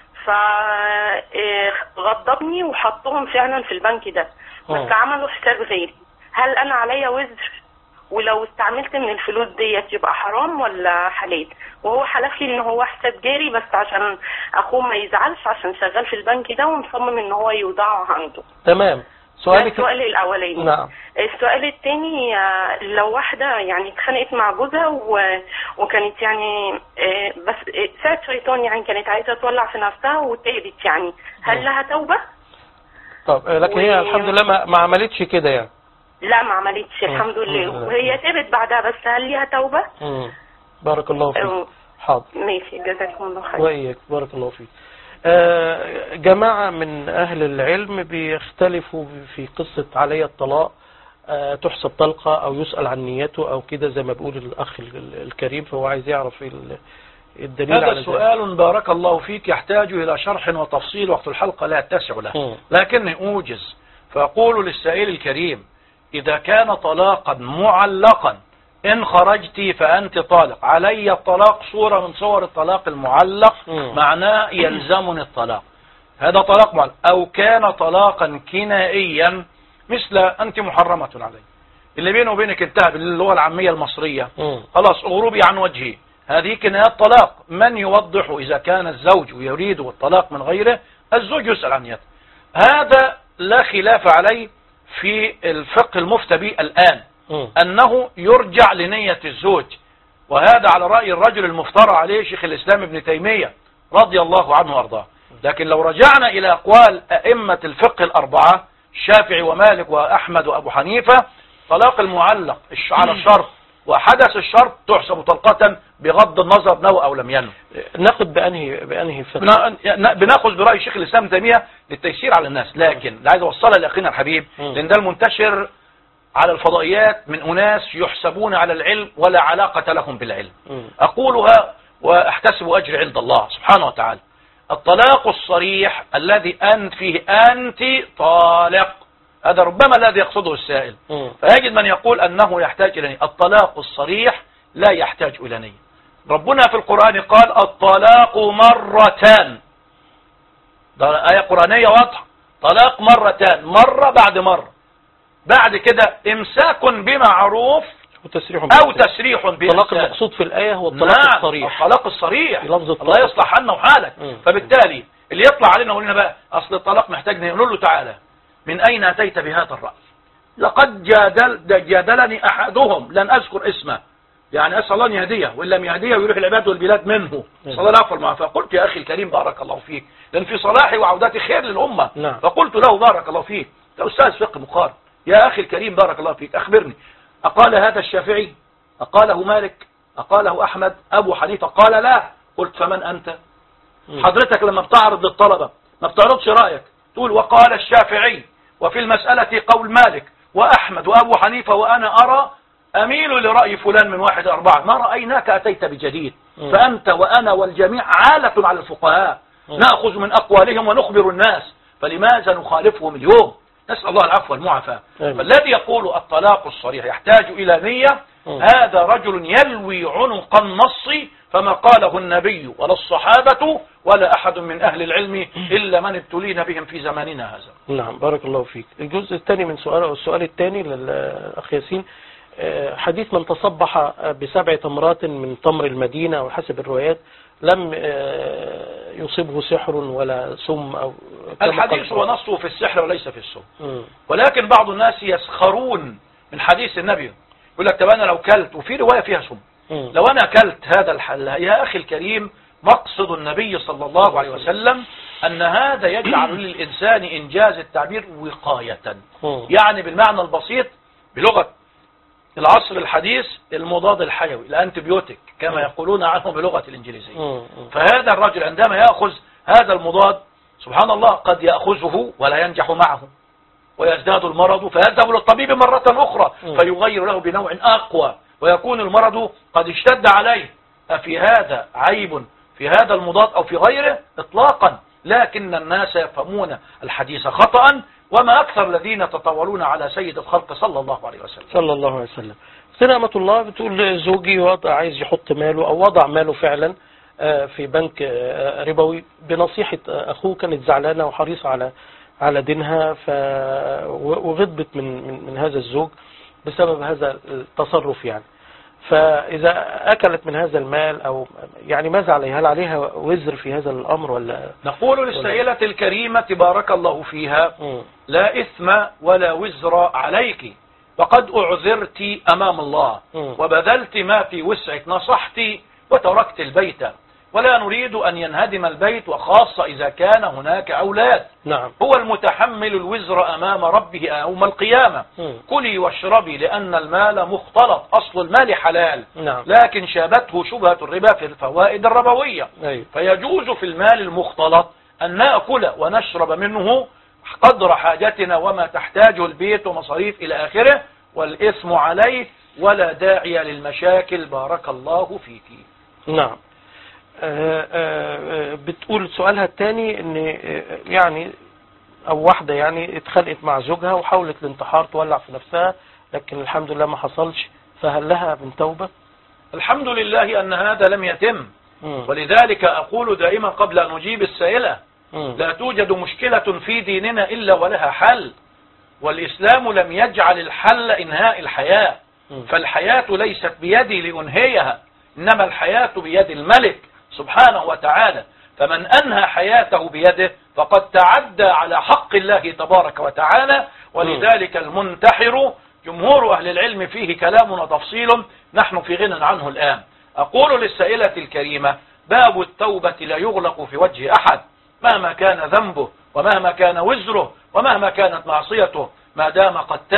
فغضبني وحطهم فعلا في البنك ده، بس عملوا حساب غيري. هل أنا عليا وزر؟ ولو استعملت من الفلوس ديت يبقى حرام ولا حلال؟ وهو حلف لي ان هو حساب جاري بس عشان اخوه ما يزعلش، عشان شغال في البنك ده ومصمم ان هو يودعه عنده.
تمام.
سؤالك السؤال الاولاني.
نعم.
السؤال الثاني، لو واحدة يعني اتخانقت مع جوزها وكانت يعني بس ساعة شيطان، يعني كانت عايزة تولع في نفسها وتهبط، يعني هل لها توبة؟
طب لكن هي الحمد لله ما عملتش كده يعني.
لا ما عملتش الحمد لله، وهي تابت بعدها، بس هل ليها توبة؟
بارك الله فيك. حاضر،
ماشي، جزاكم الله خير.
وإياك، بارك الله فيك. جماعة من أهل العلم بيختلفوا في قصة علي الطلاق، تحسب طلقة أو يسأل عن نيته أو كده زي ما بيقول الأخ الكريم، فهو عايز يعرف الدليل على ذلك.
هذا سؤال بارك الله فيك يحتاج إلى شرح وتفصيل، وقت الحلقة لا يتسع له، لكني أوجز فأقول للسائل الكريم: إذا كان طلاقا معلقا إن خرجت فأنت طالق، علي الطلاق صورة من صور الطلاق المعلق، معناه يلزمني الطلاق، هذا طلاق معلق. أو كان طلاقا كنائيا مثل أنت محرمة علي، اللي بينه وبينك انتهى باللغة العامية المصرية، خلاص اغربي عن وجهي، هذه كنايات طلاق. من يوضح إذا كان الزوج يريد الطلاق من غيره؟ الزوج يسأل عن نيته. هذا لا خلاف عليه في الفقه المفتى به الآن، أنه يرجع لنية الزوج، وهذا على رأي الرجل المفترى عليه شيخ الإسلام ابن تيمية رضي الله عنه وارضاه. لكن لو رجعنا إلى أقوال أئمة الفقه الأربعة، الشافعي ومالك وأحمد وأبو حنيفة، طلاق المعلق على الشرط وحدث الشرط تحسب طلقة بغض النظر نوى أو لم ينوي.
ناخد بأنهي فتوى؟
بناخذ برأي شيخ الإسلام ابن تيمية للتيسير على الناس، لكن اللي عايز أوصلها لأخينا الحبيب لأن ده المنتشر على الفضائيات من أناس يحسبون على العلم ولا علاقة لهم بالعلم. أقولها وأحتسب أجر عند الله سبحانه وتعالى. الطلاق الصريح الذي أنت فيه أنت طالق، هذا ربما الذي يقصده السائل، فيجد من يقول أنه يحتاج إلى نية. الطلاق الصريح لا يحتاج إلى نية. ربنا في القرآن قال الطلاق مرتان، ده آية قرآنية واضحة، طلاق مرتان، مرة بعد مرة، بعد كده إمساك بمعروف أو تسريح بإحسان.
الطلاق المقصود في الآية هو الطلاق الصريح.
الطلاق الصريح، الله يصلح عنا وحالك. فبالتالي اللي يطلع علينا ويقول لنا بقى أصل الطلاق محتاج نية، نقول له تعالى من أين أتيت بهذا الرأي؟ لقد جادلني أحدهم لن أذكر اسمه، يعني أسأل الله أن يهديه، وإن لم يهديه ويروح العباد والبلاد منه، صلى الله عليه وسلم. فقلت يا أخي الكريم بارك الله فيك، لأن في صلاحي وعودتي خير للأمة. فقلت له بارك الله فيك، يا أستاذ فقه مقارن، يا أخي الكريم بارك الله فيك، أخبرني، أقال هذا الشافعي؟ أقاله مالك؟ أقاله أحمد؟ أبو حنيفة؟ قال لا. قلت فمن أنت؟ حضرتك لما بتعرض للطلبة ما بتعرضش رأيك، تقول وقال الشافعي وفي المسألة قول مالك وأحمد وأبو حنيفة وأنا أرى أميل لرأي فلان من 1 إلى 4. ما رأيناك أتيت بجديد، فأنت وأنا والجميع عالة على الفقهاء، نأخذ من أقوالهم ونخبر الناس، فلماذا نخالفهم اليوم؟ نسأل الله العفو والمعافاة. فالذي يقول الطلاق الصريح يحتاج إلى نية، هذا رجل يلوي عنق النص، فما قاله النبي ولا الصحابة ولا أحد من أهل العلم إلا من ابتلينا بهم في زماننا هذا.
نعم بارك الله فيك. الجزء الثاني من السؤال الثاني للأخ ياسين، حديث من تصبح ب7 تمرات من تمر المدينة وحسب الروايات لم يصيبه سحر ولا سم أو
الحديث ونصه في السحر وليس في السم. ولكن بعض الناس يسخرون من حديث النبي، يقول لك طب أنا لو كلت، وفي رواية فيها سم، لو أنا كلت هذا الحل. يا أخي الكريم مقصد النبي صلى الله عليه وسلم أن هذا يجعل للإنسان إنجاز التعبير وقاية، يعني بالمعنى البسيط بلغة العصر الحديث المضاد الحيوي، الأنتيبيوتيك كما يقولون عنه بلغة الإنجليزية. فهذا الرجل عندما يأخذ هذا المضاد سبحان الله قد يأخذه ولا ينجح معه ويزداد المرض، فيذهب للطبيب مرة أخرى فيغير له بنوع أقوى ويكون المرض قد اشتد عليه. أفي هذا عيب في هذا المضاد أو في غيره؟ إطلاقا. لكن الناس يفهمون الحديث خطأ، وما أكثر الذين يتطاولون على سيد الخلق صلى الله عليه وسلم.
صلى الله عليه وسلم. سلامة الله بتقول زوجي عايز يحط ماله أو وضع ماله فعلا في بنك ربوي، بنصيحة أخوه كانت زعلانة وحريصة على دينها، وغضبت من هذا الزوج بسبب هذا التصرف يعني. فإذا أكلت من هذا المال أو يعني ماذا عليها؟ هل عليها وزر في هذا الأمر ولا؟
نقول للسائلة الكريمة بارك الله فيها لا إثم ولا وزر عليك، وقد أعذرت أمام الله وبذلت ما في وسعك، نصحت وتركت البيت، ولا نريد أن ينهدم البيت، وخاصة إذا كان هناك أولاد.
نعم.
هو المتحمل الوزر أمام ربه يوم القيامة. كلي واشربي لأن المال مختلط، أصل المال حلال.
نعم.
لكن شابته شبهة الربا في الفوائد الربوية. فيجوز في المال المختلط أن نأكل ونشرب منه قدر حاجتنا وما تحتاجه البيت ومصاريف إلى آخره، والإثم عليه ولا داعي للمشاكل بارك الله فيك.
نعم. بتقول سؤالها الثاني ان يعني او واحدة يعني اتخانقت مع زوجها وحاولت الانتحار تولع في نفسها، لكن الحمد لله ما حصلش، فهل لها من توبة؟
الحمد لله ان هذا لم يتم. ولذلك اقول دائما قبل ان اجيب السائلة لا توجد مشكلة في ديننا الا ولها حل، والاسلام لم يجعل الحل انهاء الحياة، فالحياة ليست بيدي لانهيها، انما الحياة بيد الملك سبحانه وتعالى، فمن أنهى حياته بيده فقد تعدى على حق الله تبارك وتعالى. ولذلك المنتحر جمهور أهل العلم فيه كلام وتفصيل نحن في غنى عنه الآن. أقول للسائلة الكريمة باب التوبة لا يغلق في وجه أحد، مهما كان ذنبه ومهما كان وزره ومهما كانت معصيته، ما دام قد تاب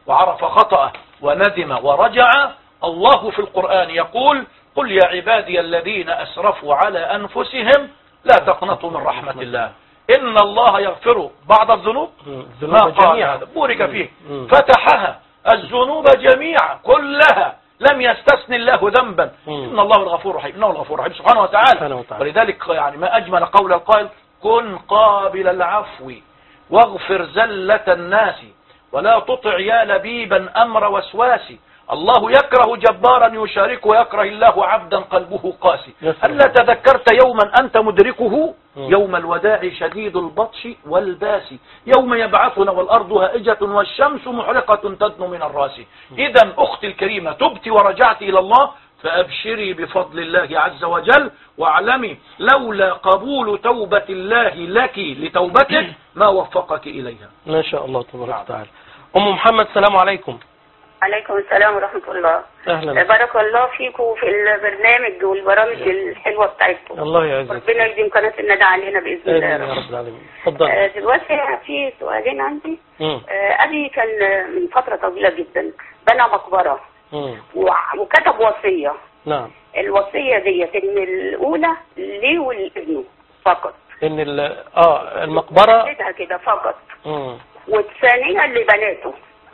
وعرف خطأه وندم ورجع، الله في القرآن يقول: قل يا عبادي الذين أسرفوا على أنفسهم لا تقنطوا من رحمة الله إن الله يغفر بعض الذنوب ما قال هذا بورك فيه، فتحها الذنوب جميعا كلها لم يستثن الله ذنبا. إن الله الغفور الرحيم، إنه الغفور الرحيم سبحانه وتعالى. ولذلك يعني ما أجمل قول القائل: كن قابل العفو واغفر زلة الناس ولا تطع يا لبيبا أمر وسواسي. الله يكره جبارا يشارك ويكره الله عبدا قلبه قاسي. ألا تذكرت يوما أنت مدركه؟ يوم الوداع شديد البطش والباسي، يوم يبعثنا والأرض هائجة والشمس محرقة تدنو من الراس. إذا أختي الكريمة تبت ورجعت إلى الله، فأبشري بفضل الله عز وجل، واعلمي لولا قبول توبة الله لك لتوبتك ما وفقك إليها.
ما شاء الله تبارك وتعالى. أم محمد السلام عليكم.
عليكم السلام ورحمة الله.
أهلا.
بارك الله فيكم في البرنامج والبرامج الحلوة بتاعتكم.
الله يعزك.
ربنا يديم قناة الندى علينا بإذن الله
يا رب العالمين. اتفضل.
دلوقتي في سؤالين عندي. أبي كان من فترة طويلة جدا بنى مقبرة وكتب وصية.
نعم.
الوصية ديت إن الأولى ليه ولابنه فقط.
إن المقبرة
كده فقط. والثانية لبناته.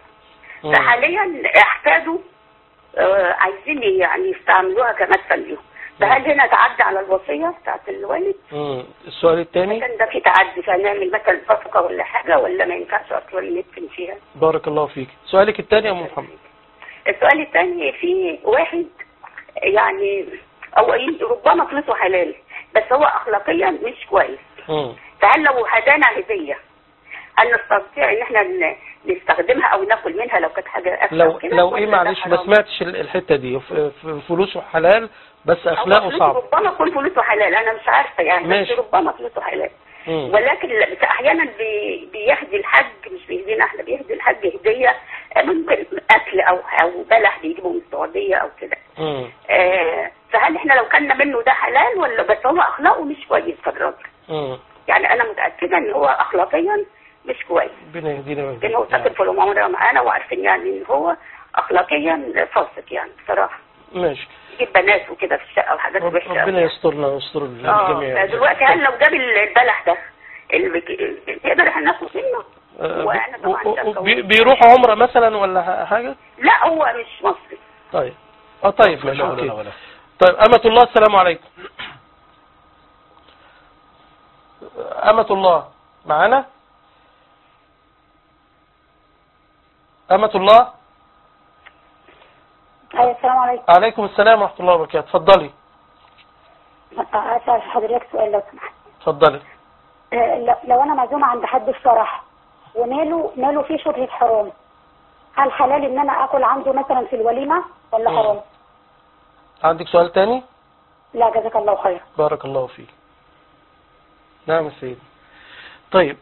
فحاليا احفاده عايزين يعني يستعملوها كمثل لهم، فهل هنا تعدي على الوصية بتاعت الوالد؟
السؤال الثاني
كان ده في تعدي، فنعمل مثلا صفقة ولا حاجة ولا ما ينفعش اصلا ندفن فيها؟
بارك الله فيك. سؤالك الثاني يا ام محمد.
السؤال الثاني، في واحد يعني او ربما فلوسه حلال بس هو اخلاقيا مش كويس، فهل لو هدانا هدية هل نستطيع ان احنا نستخدمها او ناكل منها لو كانت حاجه
لو ايه؟ معلش ما سمعتش الحته دي. فلوسه حلال بس اخلاقه صعب.
ربما يكون فلوسه حلال، انا مش عارفه يعني
ماشي.
بس ربما فلوسه حلال. ولكن احيانا بيهدي الحج، مش بيهدينا احنا، بيهدي الحج هديه ممكن اكل او بلح بيجيبه من السعوديه او كده. فهل احنا لو كنا منه ده حلال ولا؟ بس هو اخلاقه مش كويس الراجل. يعني انا متاكده ان هو اخلاقيا مش كويس.
ربنا يهدينا ويهديك.
لان هو ساكن في العماره معانا وعارفين يعني ان هو اخلاقيا فاسق يعني بصراحه.
ماشي.
يجيب بنات وكده في الشقه وحاجات وحشه.
ربنا يسترنا ويستر الجميع.
دلوقتي هل لو جاب البلح ده نقدر احنا ناخد منه؟ وانا طبعا
بيروحوا عمره مثلا ولا حاجه؟
لا هو مش مصري.
طيب طيب ماشي. طيب أمة الله السلام عليكم. أمة الله معانا؟ أمة الله.
أيوة السلام عليكم.
عليكم السلام ورحمة الله وبركاته. اتفضلي.
أسأل حضرتك سؤال لو سمحت.
اتفضلي.
لو أنا معزومة عند حد في فرح وماله فيه شبهة حرام، هل حلال إن أنا آكل عنده مثلا في الوليمة ولا حرام؟
عندك سؤال تاني؟
لا جزاك الله خير.
بارك الله فيك. نعم يا سيدي. طيب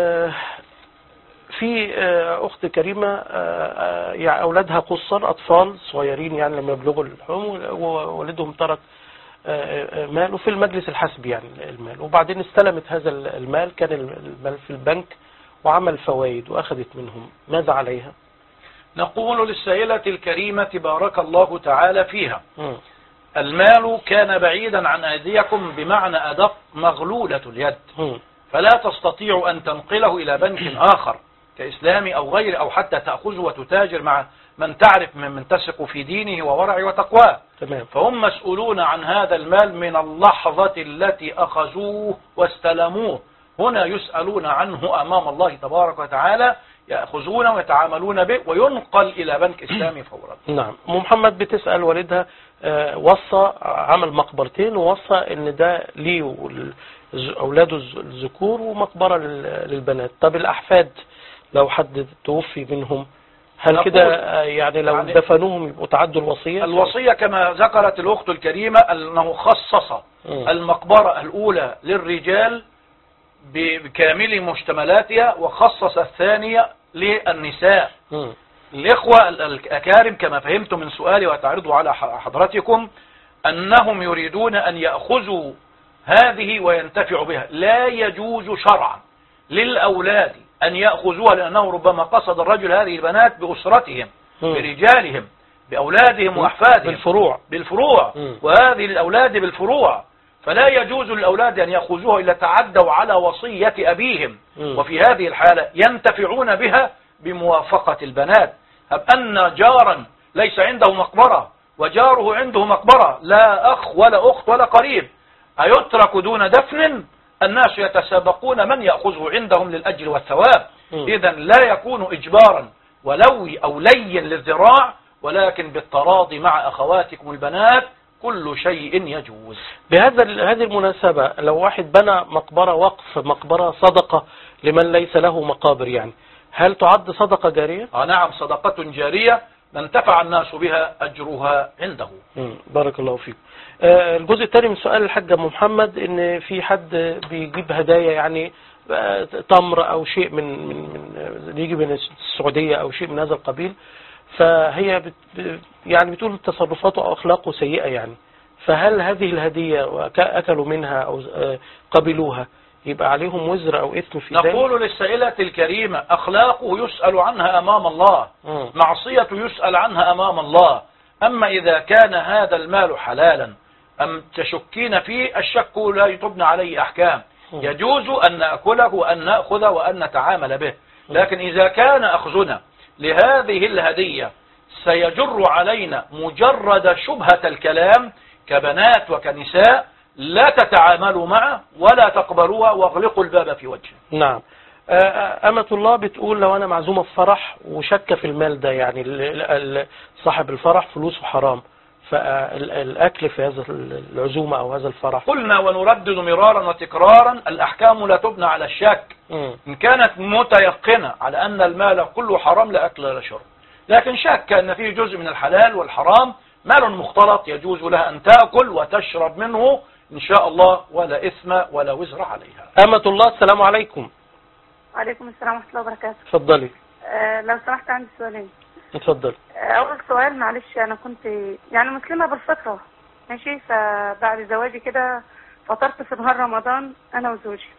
في أخت كريمة يعني أولادها قصر، أطفال صغيرين يعني لما يبلغوا الحلم، ووالدهم ترك مال وفي المجلس الحسبي يعني المال، وبعدين استلمت هذا المال، كان المال في البنك وعمل فوائد وأخذت منهم، ماذا عليها؟
نقول للسائلة الكريمة بارك الله تعالى فيها، المال كان بعيدا عن أيديكم، بمعنى أدق مغلولة اليد، فلا تستطيع أن تنقله إلى بنك آخر كإسلامي أو غيره، أو حتى تأخذه وتتاجر مع من تعرف من تثق في دينه وورعه وتقواه.
تمام.
فهم مسؤولون عن هذا المال من اللحظة التي أخذوه واستلموه، هنا يسألون عنه أمام الله تبارك وتعالى، يأخذونه ويتعاملون به وينقل إلى بنك إسلامي فورا.
نعم. محمد بتسأل والدها وصى عمل مقبرتين، ووصى ان ده ليه أولاده الذكور ومقبرة للبنات. طب الأحفاد لو حد توفي منهم هل كده يعني لو دفنوهم يبقوا تعدوا الوصية؟
الوصية كما ذكرت الأخت الكريمة أنه خصص المقبرة الأولى للرجال بكامل مشتملاتها، وخصص الثانية للنساء. الإخوة الأكارم كما فهمت من سؤالي وتعرضوا على حضرتكم أنهم يريدون أن يأخذوا هذه وينتفعوا بها. لا يجوز شرعا للأولاد أن يأخذوها، لأنه ربما قصد الرجل هذه البنات بأسرتهم برجالهم بأولادهم وأحفادهم بالفروع وهذه الأولاد بالفروع، فلا يجوز للأولاد أن يأخذوها إلا تعدوا على وصية أبيهم، وفي هذه الحالة ينتفعون بها بموافقة البنات. هب أن جارا ليس عنده مقبرة وجاره عنده مقبرة، لا أخ ولا أخت ولا قريب، أيترك دون دفن؟ الناس يتسابقون من يأخذه عندهم للأجر والثواب. إذن لا يكون إجبارا ولوي أو لين للذراع، ولكن بالتراضي مع أخواتكم البنات كل شيء يجوز.
هذه المناسبة لو واحد بنى مقبرة وقف، مقبرة صدقة لمن ليس له مقابر، يعني هل تعد صدقة جارية؟
نعم، صدقة جارية ننتفع الناس بها أجرها عنده.
بارك الله فيك. الجزء الثاني من سؤال الحاج أم محمد، ان في حد بيجيب هدايا، يعني تمر او شيء من يجي من السعودية او شيء من هذا القبيل، فهي يعني بتقول تصرفاته او اخلاقه سيئة يعني، فهل هذه الهدية اكلوا منها او قبلوها يبقى عليهم وزر او اثم في ذلك؟
نقول للسائلة الكريمة أخلاقه يسأل عنها أمام الله، معصية يسأل عنها أمام الله. أما إذا كان هذا المال حلالا أم تشكين فيه، الشك لا يطبن عليه أحكام، يجوز أن نأكله وأن نأخذ وأن نتعامل به. لكن إذا كان أخذنا لهذه الهدية سيجر علينا مجرد شبهة الكلام كبنات وكنساء، لا تتعاملوا معه ولا تقبلوها واغلقوا الباب في وجهه.
نعم. أمة الله بتقول لو أنا معزومة في فرح وشك في المال ده، يعني صاحب الفرح فلوسه حرام، فالأكل في هذا العزومة أو هذا الفرح.
قلنا ونردد مرارا وتكرارا الأحكام لا تبنى على الشك. إن كانت متيقنة على أن المال كله حرام لا أكل ولا شرب، لكن شك أن فيه جزء من الحلال والحرام، مال مختلط، يجوز لها أن تأكل وتشرب منه إن شاء الله ولا إثم ولا وزر عليها.
أمة الله السلام عليكم.
وعليكم السلام ورحمة الله وبركاته.
اتفضلي.
لو سمحت عندي سؤالين.
اتفضل.
أول سؤال، معلش أنا كنت يعني مسلمة بالفطرة ماشي، فبعد زواجي كده فطرت في نهار رمضان أنا وزوجي.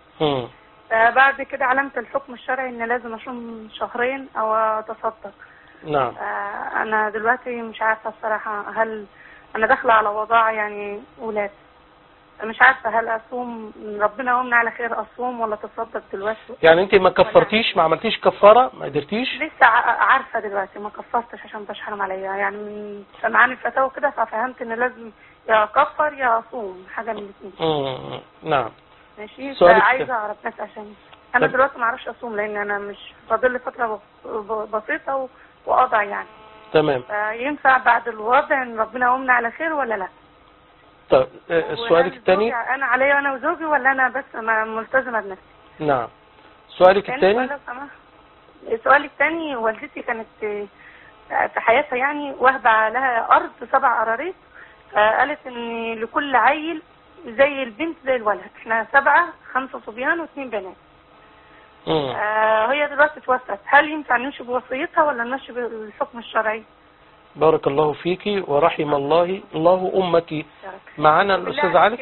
بعد كده علمت الحكم الشرعي إن لازم أصوم شهرين أو أتصدق.
نعم.
أنا دلوقتي مش عارفة الصراحة، هل أنا داخلة على وضاعة يعني أولاد، مش عارفة هل أصوم، ربنا يقومنا على خير، أصوم ولا تصدق دلوقتي؟
يعني أنت ما كفرتيش، ما عملتيش كفارة، ما قدرتيش؟
لسه عارفة دلوقتي، ما كفرتش عشان مش حرام عليا، يعني سمعاني الفتاوى كده ففهمت إن لازم يا أكفر يا أصوم، حاجة من الاثنين.
نعم.
ماشي. فعايزة أعرف بس عشان أنا دلوقتي ما أعرفش أصوم، لأن أنا مش فاضل لي فترة بسيطة وأضع يعني.
تمام.
ينفع بعد الوضع إن ربنا يقومنا على خير ولا لا؟
طيب سؤالك الثاني،
أنا عليا أنا وزوجي ولا أنا بس ملتزمة بنفسي؟
نعم. سؤالك الثاني.
سؤالي الثاني، والدتي كانت في حياتها يعني واهبة لها أرض 7 قراريط، قالت إن لكل عيل زي البنت زي الولد، احنا 7، 5 صبيان و2 بنات. هي دلوقتي توفت، هل ينفع نمشي بوصيتها ولا نمشي بالحكم الشرعي؟
بارك الله فيكي ورحم الله أمك. معنا الأستاذ علي.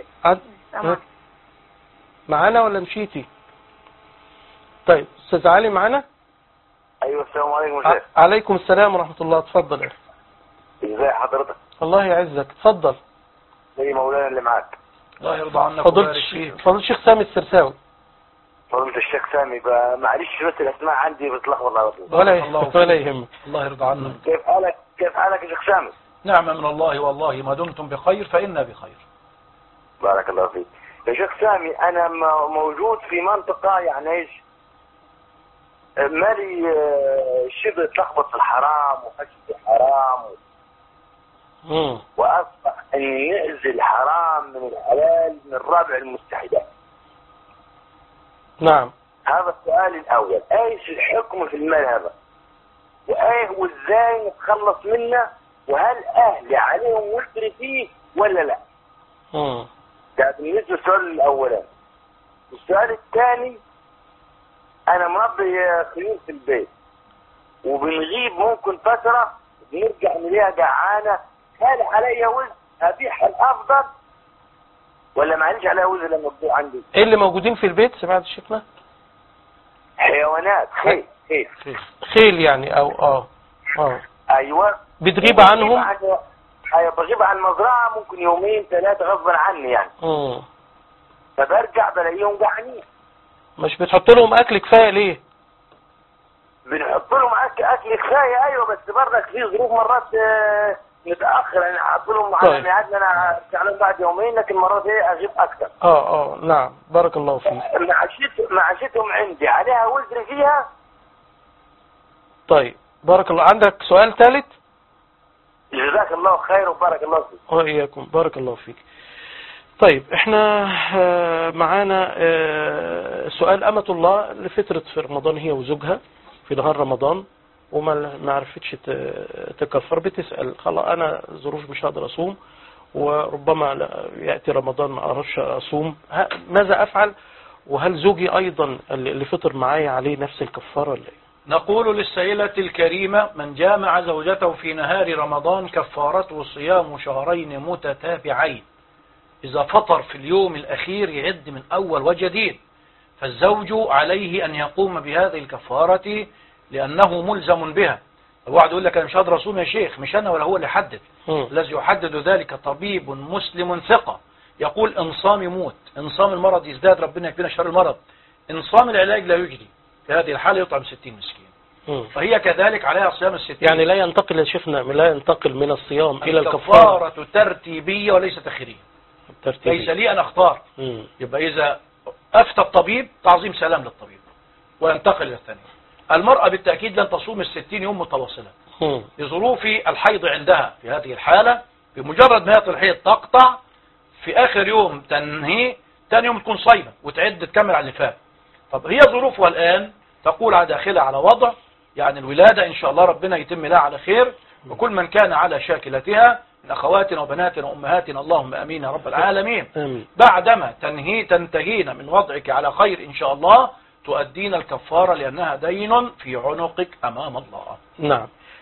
معنا ولا مشيتي؟ طيب أستاذ علي معنا.
أيوة السلام عليكم.
عليكم السلام ورحمة الله. اتفضل يا أخي.
ازاي حضرتك؟
الله يعزك. اتفضل.
زي مولانا اللي معاك.
الله يرضى عنك.
فضيلة الشيخ سامي السرساوي.
فضيلة الشيخ سامي، معلش بس الأسماء عندي بتلخبط على طول.
ولا يهمك.
الله يرضى عنك.
كيف حالك يا شيخ سامي؟
نعم من الله والله، ما دمتم بخير فإنا بخير.
بارك الله فيك. يا شيخ سامي، أنا موجود في منطقة يعني إيش؟ مالي شبه تلخبط في الحرام وخشية الحرام وأصبح أن نعزل الحرام من الحلال من رابع المستحدات.
نعم.
هذا السؤال الأول، ايش الحكم في المال هذا؟ وايه وازاي نتخلص منه؟ وهل اهلي عليهم وزر فيه ولا لا؟ ده بالنسبة للسؤال الأولاني. السؤال الثاني، أنا مربي خيول في البيت وبنغيب ممكن فترة بنرجع نلاقيها جعانة، هل علي وزر أبيح الأفضل ولا معلش عليها وزر لما تبيع عندي؟
إيه اللي موجودين في البيت؟ سمعت شيخنا؟
حيوانات
خيل يعني او
ايوه
بتغيب عنهم.
ايوه بغيب عن مزرعه ممكن يومين ثلاثه غصبا عني يعني. فبرجع بلاقيهم جعانين.
مش بتحط لهم اكل كفايه ليه؟
بنحط لهم اكل كفايه ايوه، بس برضك في ظروف مرات متاخر يعني احط لهم على ميعاد انا ارجع لهم بعد يومين، لكن مرات اجيب اكثر.
نعم بارك الله فيك.
معاشتهم عندي عليها وزر فيها.
طيب بارك الله. عندك سؤال ثالث؟
جزاك الله خير وبارك الله فيك.
وإياكم بارك الله فيك. طيب احنا معانا سؤال أمة الله اللي فطرت في رمضان هي وزوجها في نهار رمضان وما عرفتش تكفر، بتسأل خلاص أنا ظروف مش هقدر أصوم وربما يأتي رمضان ما أعرفش أصوم، ماذا أفعل؟ وهل زوجي أيضا اللي فطر معايا عليه نفس الكفارة ولا إيه؟
نقول للسائلة الكريمة: من جامع زوجته في نهار رمضان كفارته صيام شهرين متتابعين. إذا فطر في اليوم الأخير يعد من أول وجديد، فالزوج عليه أن يقوم بهذه الكفارة لأنه ملزم بها. الواحد يقول لك أنا مش قادر أصوم يا شيخ، مش أنا ولا هو اللي يحدد. الذي يحدد ذلك طبيب مسلم ثقة يقول إن صام يموت، إن صام المرض يزداد ربنا يكفينا شر المرض، إن صام العلاج لا يجري، في هذه الحالة يطعم 60 مسكين. فهي كذلك عليها صيام ال60.
يعني لا ينتقل يا شيخنا، لا ينتقل من الصيام إلى
الكفارة. الكفارة ترتيبية وليس تخيرية. ليس لي أن أختار. يبقى إذا أفتى الطبيب تعظيم سلام للطبيب وينتقل إلى الثانية. المرأة بالتأكيد لن تصوم ال60 يوم متواصلة لظروف الحيض عندها. في هذه الحالة بمجرد ما يطل الحيض تقطع، في آخر يوم تنهي، ثاني يوم تكون صايمة وتعد تكمل على اللي فات. طب هي ظروفها الآن تقول على داخلها على وضع يعني الولادة إن شاء الله ربنا يتم لها على خير، وكل من كان على شاكلتها من أخواتنا وبناتنا وأمهاتنا اللهم أمين يا رب العالمين. بعدما تنتهين من وضعك على خير إن شاء الله تؤدين الكفارة لأنها دين في عنقك أمام الله.
نعم.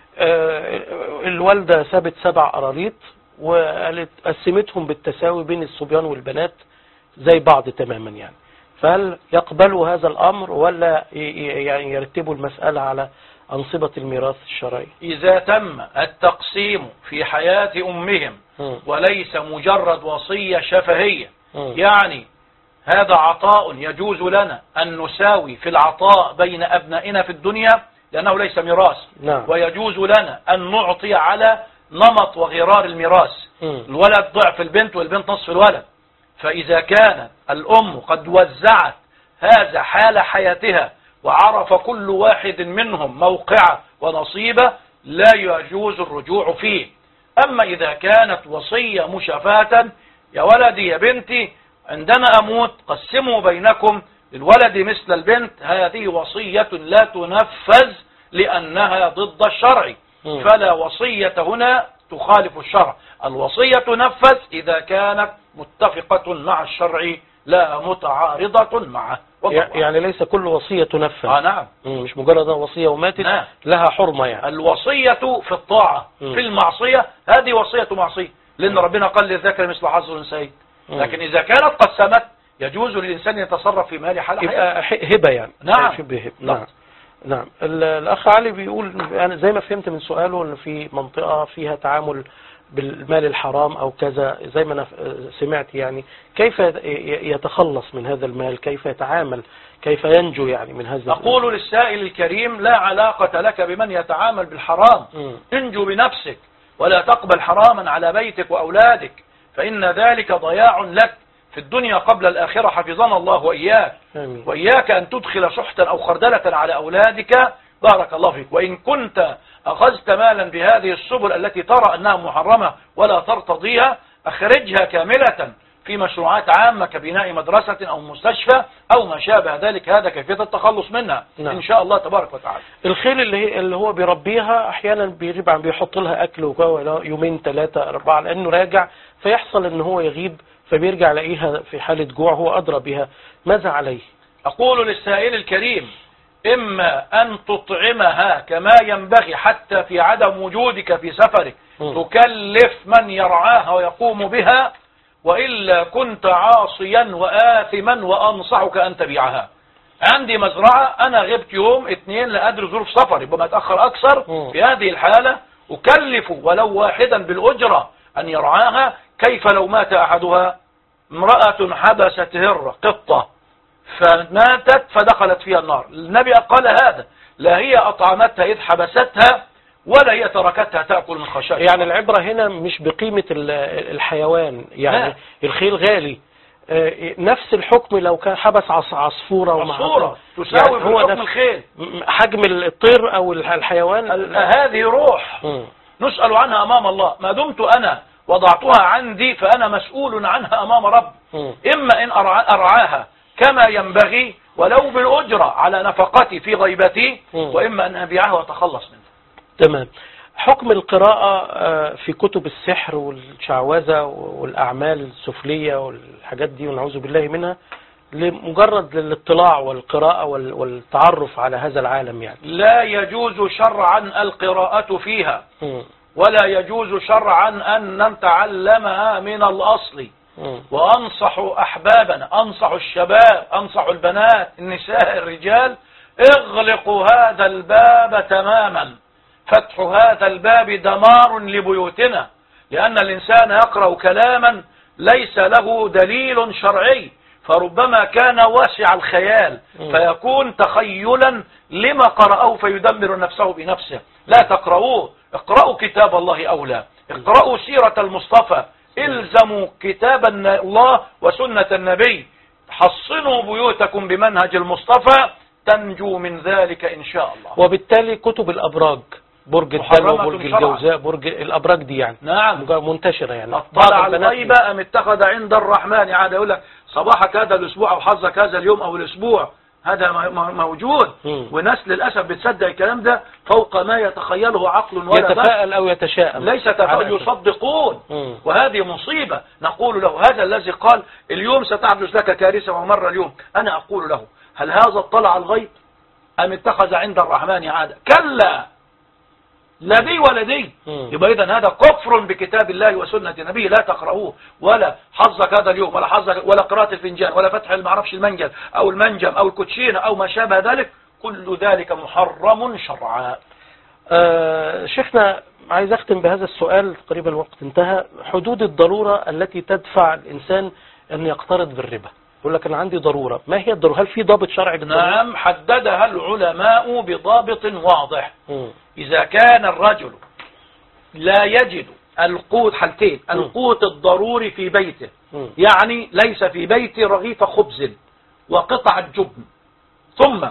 الوالدة سابت 7 قراريط وقالت قسمتهم بالتساوي بين الصبيان والبنات زي بعض تماما يعني، فهل يقبلوا هذا الأمر ولا يعني يرتبوا المسألة على أنصبة الميراث الشرعي؟
إذا تم التقسيم في حياة أمهم وليس مجرد وصية شفهية، يعني هذا عطاء يجوز لنا أن نساوي في العطاء بين أبنائنا في الدنيا لأنه ليس ميراث، ويجوز لنا أن نعطي على نمط وغرار الميراث. الولد ضعف البنت والبنت نصف الولد. فإذا كانت الأم قد وزعت هذا حال حياتها وعرف كل واحد منهم موقعه ونصيبه لا يجوز الرجوع فيه. أما إذا كانت وصية مشافاة: يا ولدي يا بنتي عندنا أموت قسموا بينكم للولد مثل البنت، هذه وصية لا تنفذ لأنها ضد الشرع، فلا وصية هنا تخالف الشرع. الوصية تنفذ إذا كانت متفقة مع الشرع لا متعارضة معه.
يعني ليس كل وصية تنفذ.
نعم.
مش مجرد وصية وماتت لها حرمة يعني.
الوصية في الطاعة. في المعصية هذه وصية معصية، لأن ربنا قال للذكر مثل حظ الأنثيين. لكن إذا كانت قسمت يجوز للإنسان يتصرف في مال حال حياته.
هبة يعني.
نعم.
شبه هبة. نعم. الأخ علي بيقول أنا زي ما فهمت من سؤاله أن في منطقة فيها تعامل بالمال الحرام أو كذا، زي ما أنا سمعت يعني، كيف يتخلص من هذا المال؟ كيف يتعامل؟ كيف ينجو يعني من هذا؟
أقول للسائل الكريم: لا علاقة لك بمن يتعامل بالحرام. انجو بنفسك ولا تقبل حراما على بيتك وأولادك، فإن ذلك ضياع لك في الدنيا قبل الآخرة، حفظنا الله وإياك. وإياك أن تدخل سحتا أو خردلة على أولادك، بارك الله فيك. وإن كنت أخذت مالا بهذه السبل التي ترى أنها محرمة ولا ترتضيها، أخرجها كاملة في مشروعات عامة كبناء مدرسة أو مستشفى أو ما شابه ذلك، هذا كيفية التخلص منها. إن شاء الله تبارك وتعالى.
الخيل اللي هو بيربيها أحيانا بيغيب عن بيحط لها أكل يومين 3 4 لأنه راجع، فيحصل أنه هو يغيب فبيرجع يلاقيها في حالة جوع، هو أدرى بها، ماذا عليه؟
أقول للسائل الكريم: إما أن تطعمها كما ينبغي حتى في عدم وجودك في سفرك، تكلف من يرعاها ويقوم بها، وإلا كنت عاصيا وآثما وأنصحك أن تبيعها. عندي مزرعة أنا غبت يوم 2 لأدري ظروف سفر، يبقى ما أتأخر أكثر. في هذه الحالة أكلف ولو واحدا بالأجرة أن يرعاها. كيف لو مات أحدها؟ امرأة حبست هرة قطة فماتت فدخلت فيها النار، النبي قال هذا، لا هي أطعمتها إذ حبستها ولا هي تركتها تأكل من خشاش.
يعني العبرة هنا مش بقيمة الحيوان، يعني الخيل غالي، نفس الحكم لو كان حبس عصفورة
تساوي يعني بحكم الخيل،
حجم الطير أو الحيوان.
هذه روح نسأل عنها أمام الله، ما دمت أنا وضعتها عندي فأنا مسؤول عنها أمام رب. إما إن أرعاها كما ينبغي ولو بالأجرة على نفقتي في غيبتي، وإما أن أبيعها وأتخلص منها.
تمام. حكم القراءة في كتب السحر والشعوذة والأعمال السفلية والحاجات دي ونعوذ بالله منها، لمجرد الاطلاع والقراءة والتعرف على هذا العالم، يعني
لا يجوز شرعا القراءة فيها، ولا يجوز شرعا أن نتعلمها من الأصل. وأنصح أحبابنا، أنصح الشباب، أنصح البنات، النساء، الرجال، اغلقوا هذا الباب تماما. فتح هذا الباب دمار لبيوتنا، لأن الإنسان يقرأ كلاما ليس له دليل شرعي، فربما كان واسع الخيال فيكون تخيلا لما قرأه فيدمر نفسه بنفسه. لا تقرأوه، اقرأوا كتاب الله أولى، اقرأوا سيرة المصطفى، الزموا كتاب الله وسنة النبي، حصنوا بيوتكم بمنهج المصطفى، تنجو من ذلك إن شاء الله.
وبالتالي كتب الأبراج، برج الدلو، برج الجوزاء، برج الأبراج دي يعني
نعم
منتشرة، يعني
اطلع الغيبة أم اتخذ عند الرحمن عاد، يقول لك صباحك هذا الأسبوع أو حظك هذا اليوم أو الأسبوع، هذا موجود. وناس للأسف بتصدق الكلام ده فوق ما يتخيله عقل ولا
يتفائل أو يتشائم،
ليس تفائل، يصدقون. وهذه مصيبة. نقول له هذا الذي قال اليوم ستحدث لك كارثة ومر اليوم، أنا أقول له هل هذا اطلع الغيب أم اتخذ عند الرحمن عادة؟ كلا، لا دي ولا دي. يبقى إذن هذا كفر بكتاب الله وسنة نبيه، لا تقرأوه، ولا حظك هذا اليوم، ولا حظك، ولا قراءة الفنجان، ولا فتح المعرفش المنجل أو المنجم أو الكوتشينة أو ما شابه ذلك، كل ذلك محرم شرعا.
شيخنا عايز أختم بهذا السؤال، تقريبا الوقت انتهى. حدود الضرورة التي تدفع الإنسان أن يقترض بالربا، يقول لك أنا عندي ضرورة، ما هي الضرورة؟ هل في ضابط شرعي بالضرورة؟
نعم، حددها العلماء بضابط واضح. إذا كان الرجل لا يجد القوت، حالتين، القوت الضروري في بيته، يعني ليس في بيتي رغيف خبز وقطعة جبن، ثم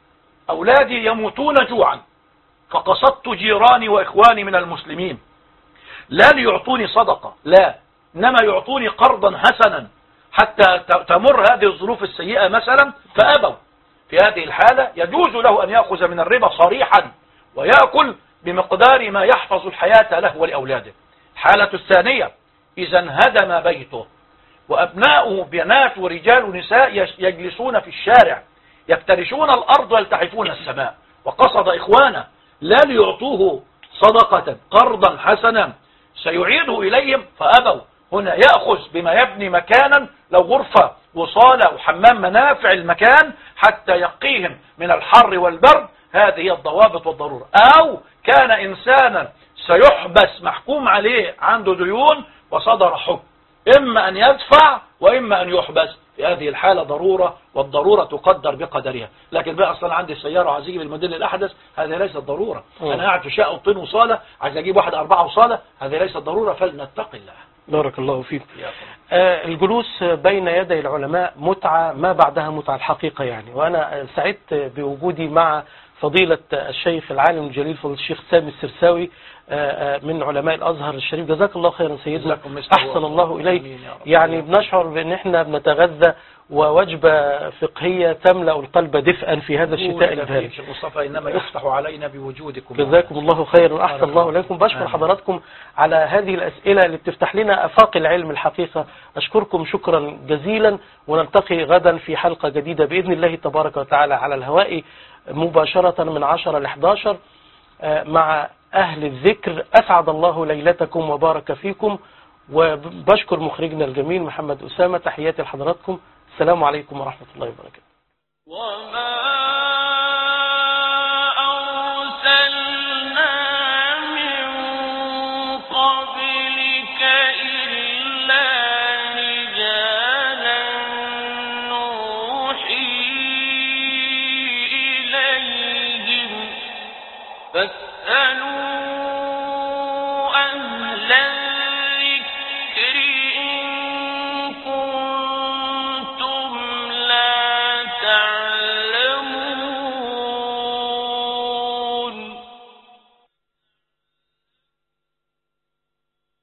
أولادي يموتون جوعا، فقصدت جيراني وإخواني من المسلمين لا ليعطوني صدقة، لا، إنما يعطوني قرضا حسنا حتى تمر هذه الظروف السيئة مثلا، فأبوا. في هذه الحالة يجوز له أن يأخذ من الربا صريحا ويأكل بمقدار ما يحفظ الحياة له ولأولاده. حالة الثانية، إذا انهدم بيته وأبناؤه بنات ورجال ونساء يجلسون في الشارع يفترشون الأرض ويلتحفون السماء، وقصد إخوانه لا ليعطوه صدقة قرضا حسنا سيعيده إليهم فأبوا. هنا يأخذ بما يبني مكانا، لو غرفة وصالة وحمام، منافع المكان حتى يقيهم من الحر والبرد. هذه هي الضوابط والضرورة. أو كان إنسانا سيحبس محكوم عليه عنده ديون وصدر حكم، إما أن يدفع وإما أن يحبس، في هذه الحالة ضرورة، والضرورة تقدر بقدرها. لكن بقى أصلا عندي السيارة وعايز أجيب الموديل الأحدث، هذه ليست ضرورة. أنا قاعد في شقة وطين وصالة عايز أجيب واحد 4 وصالة، هذه ليست ضرورة، فلنتق الله.
بارك الله فيك. الجلوس بين يدي العلماء متعة ما بعدها متعة الحقيقة يعني، وأنا سعدت بوجودي مع فضيلة الشيخ العالم الجليل فضيلة الشيخ سامي السرساوي من علماء الأزهر الشريف. جزاك الله خيرا سيدنا، أحسن الله إليك. يعني بنشعر بأن احنا بنتغذى ووجبة فقهية تملأ القلب دفئا في هذا الشتاء البارد.
شيخ مصطفى إنما يفتح علينا بوجودكم.
جزاكم الله خيرا، أحسن الله إليكم. بشكر حضراتكم على هذه الأسئلة اللي بتفتح لنا آفاق العلم الحقيقة. أشكركم شكرا جزيلا، ونلتقي غدا في حلقة جديدة بإذن الله تبارك وتعالى على الهواء مباشرة من 10 ل 11 مع أهل الذكر. أسعد الله ليلتكم وبارك فيكم، وبشكر مخرجنا الجميل محمد أسامة. تحياتي لحضراتكم، السلام عليكم ورحمة الله وبركاته.
وما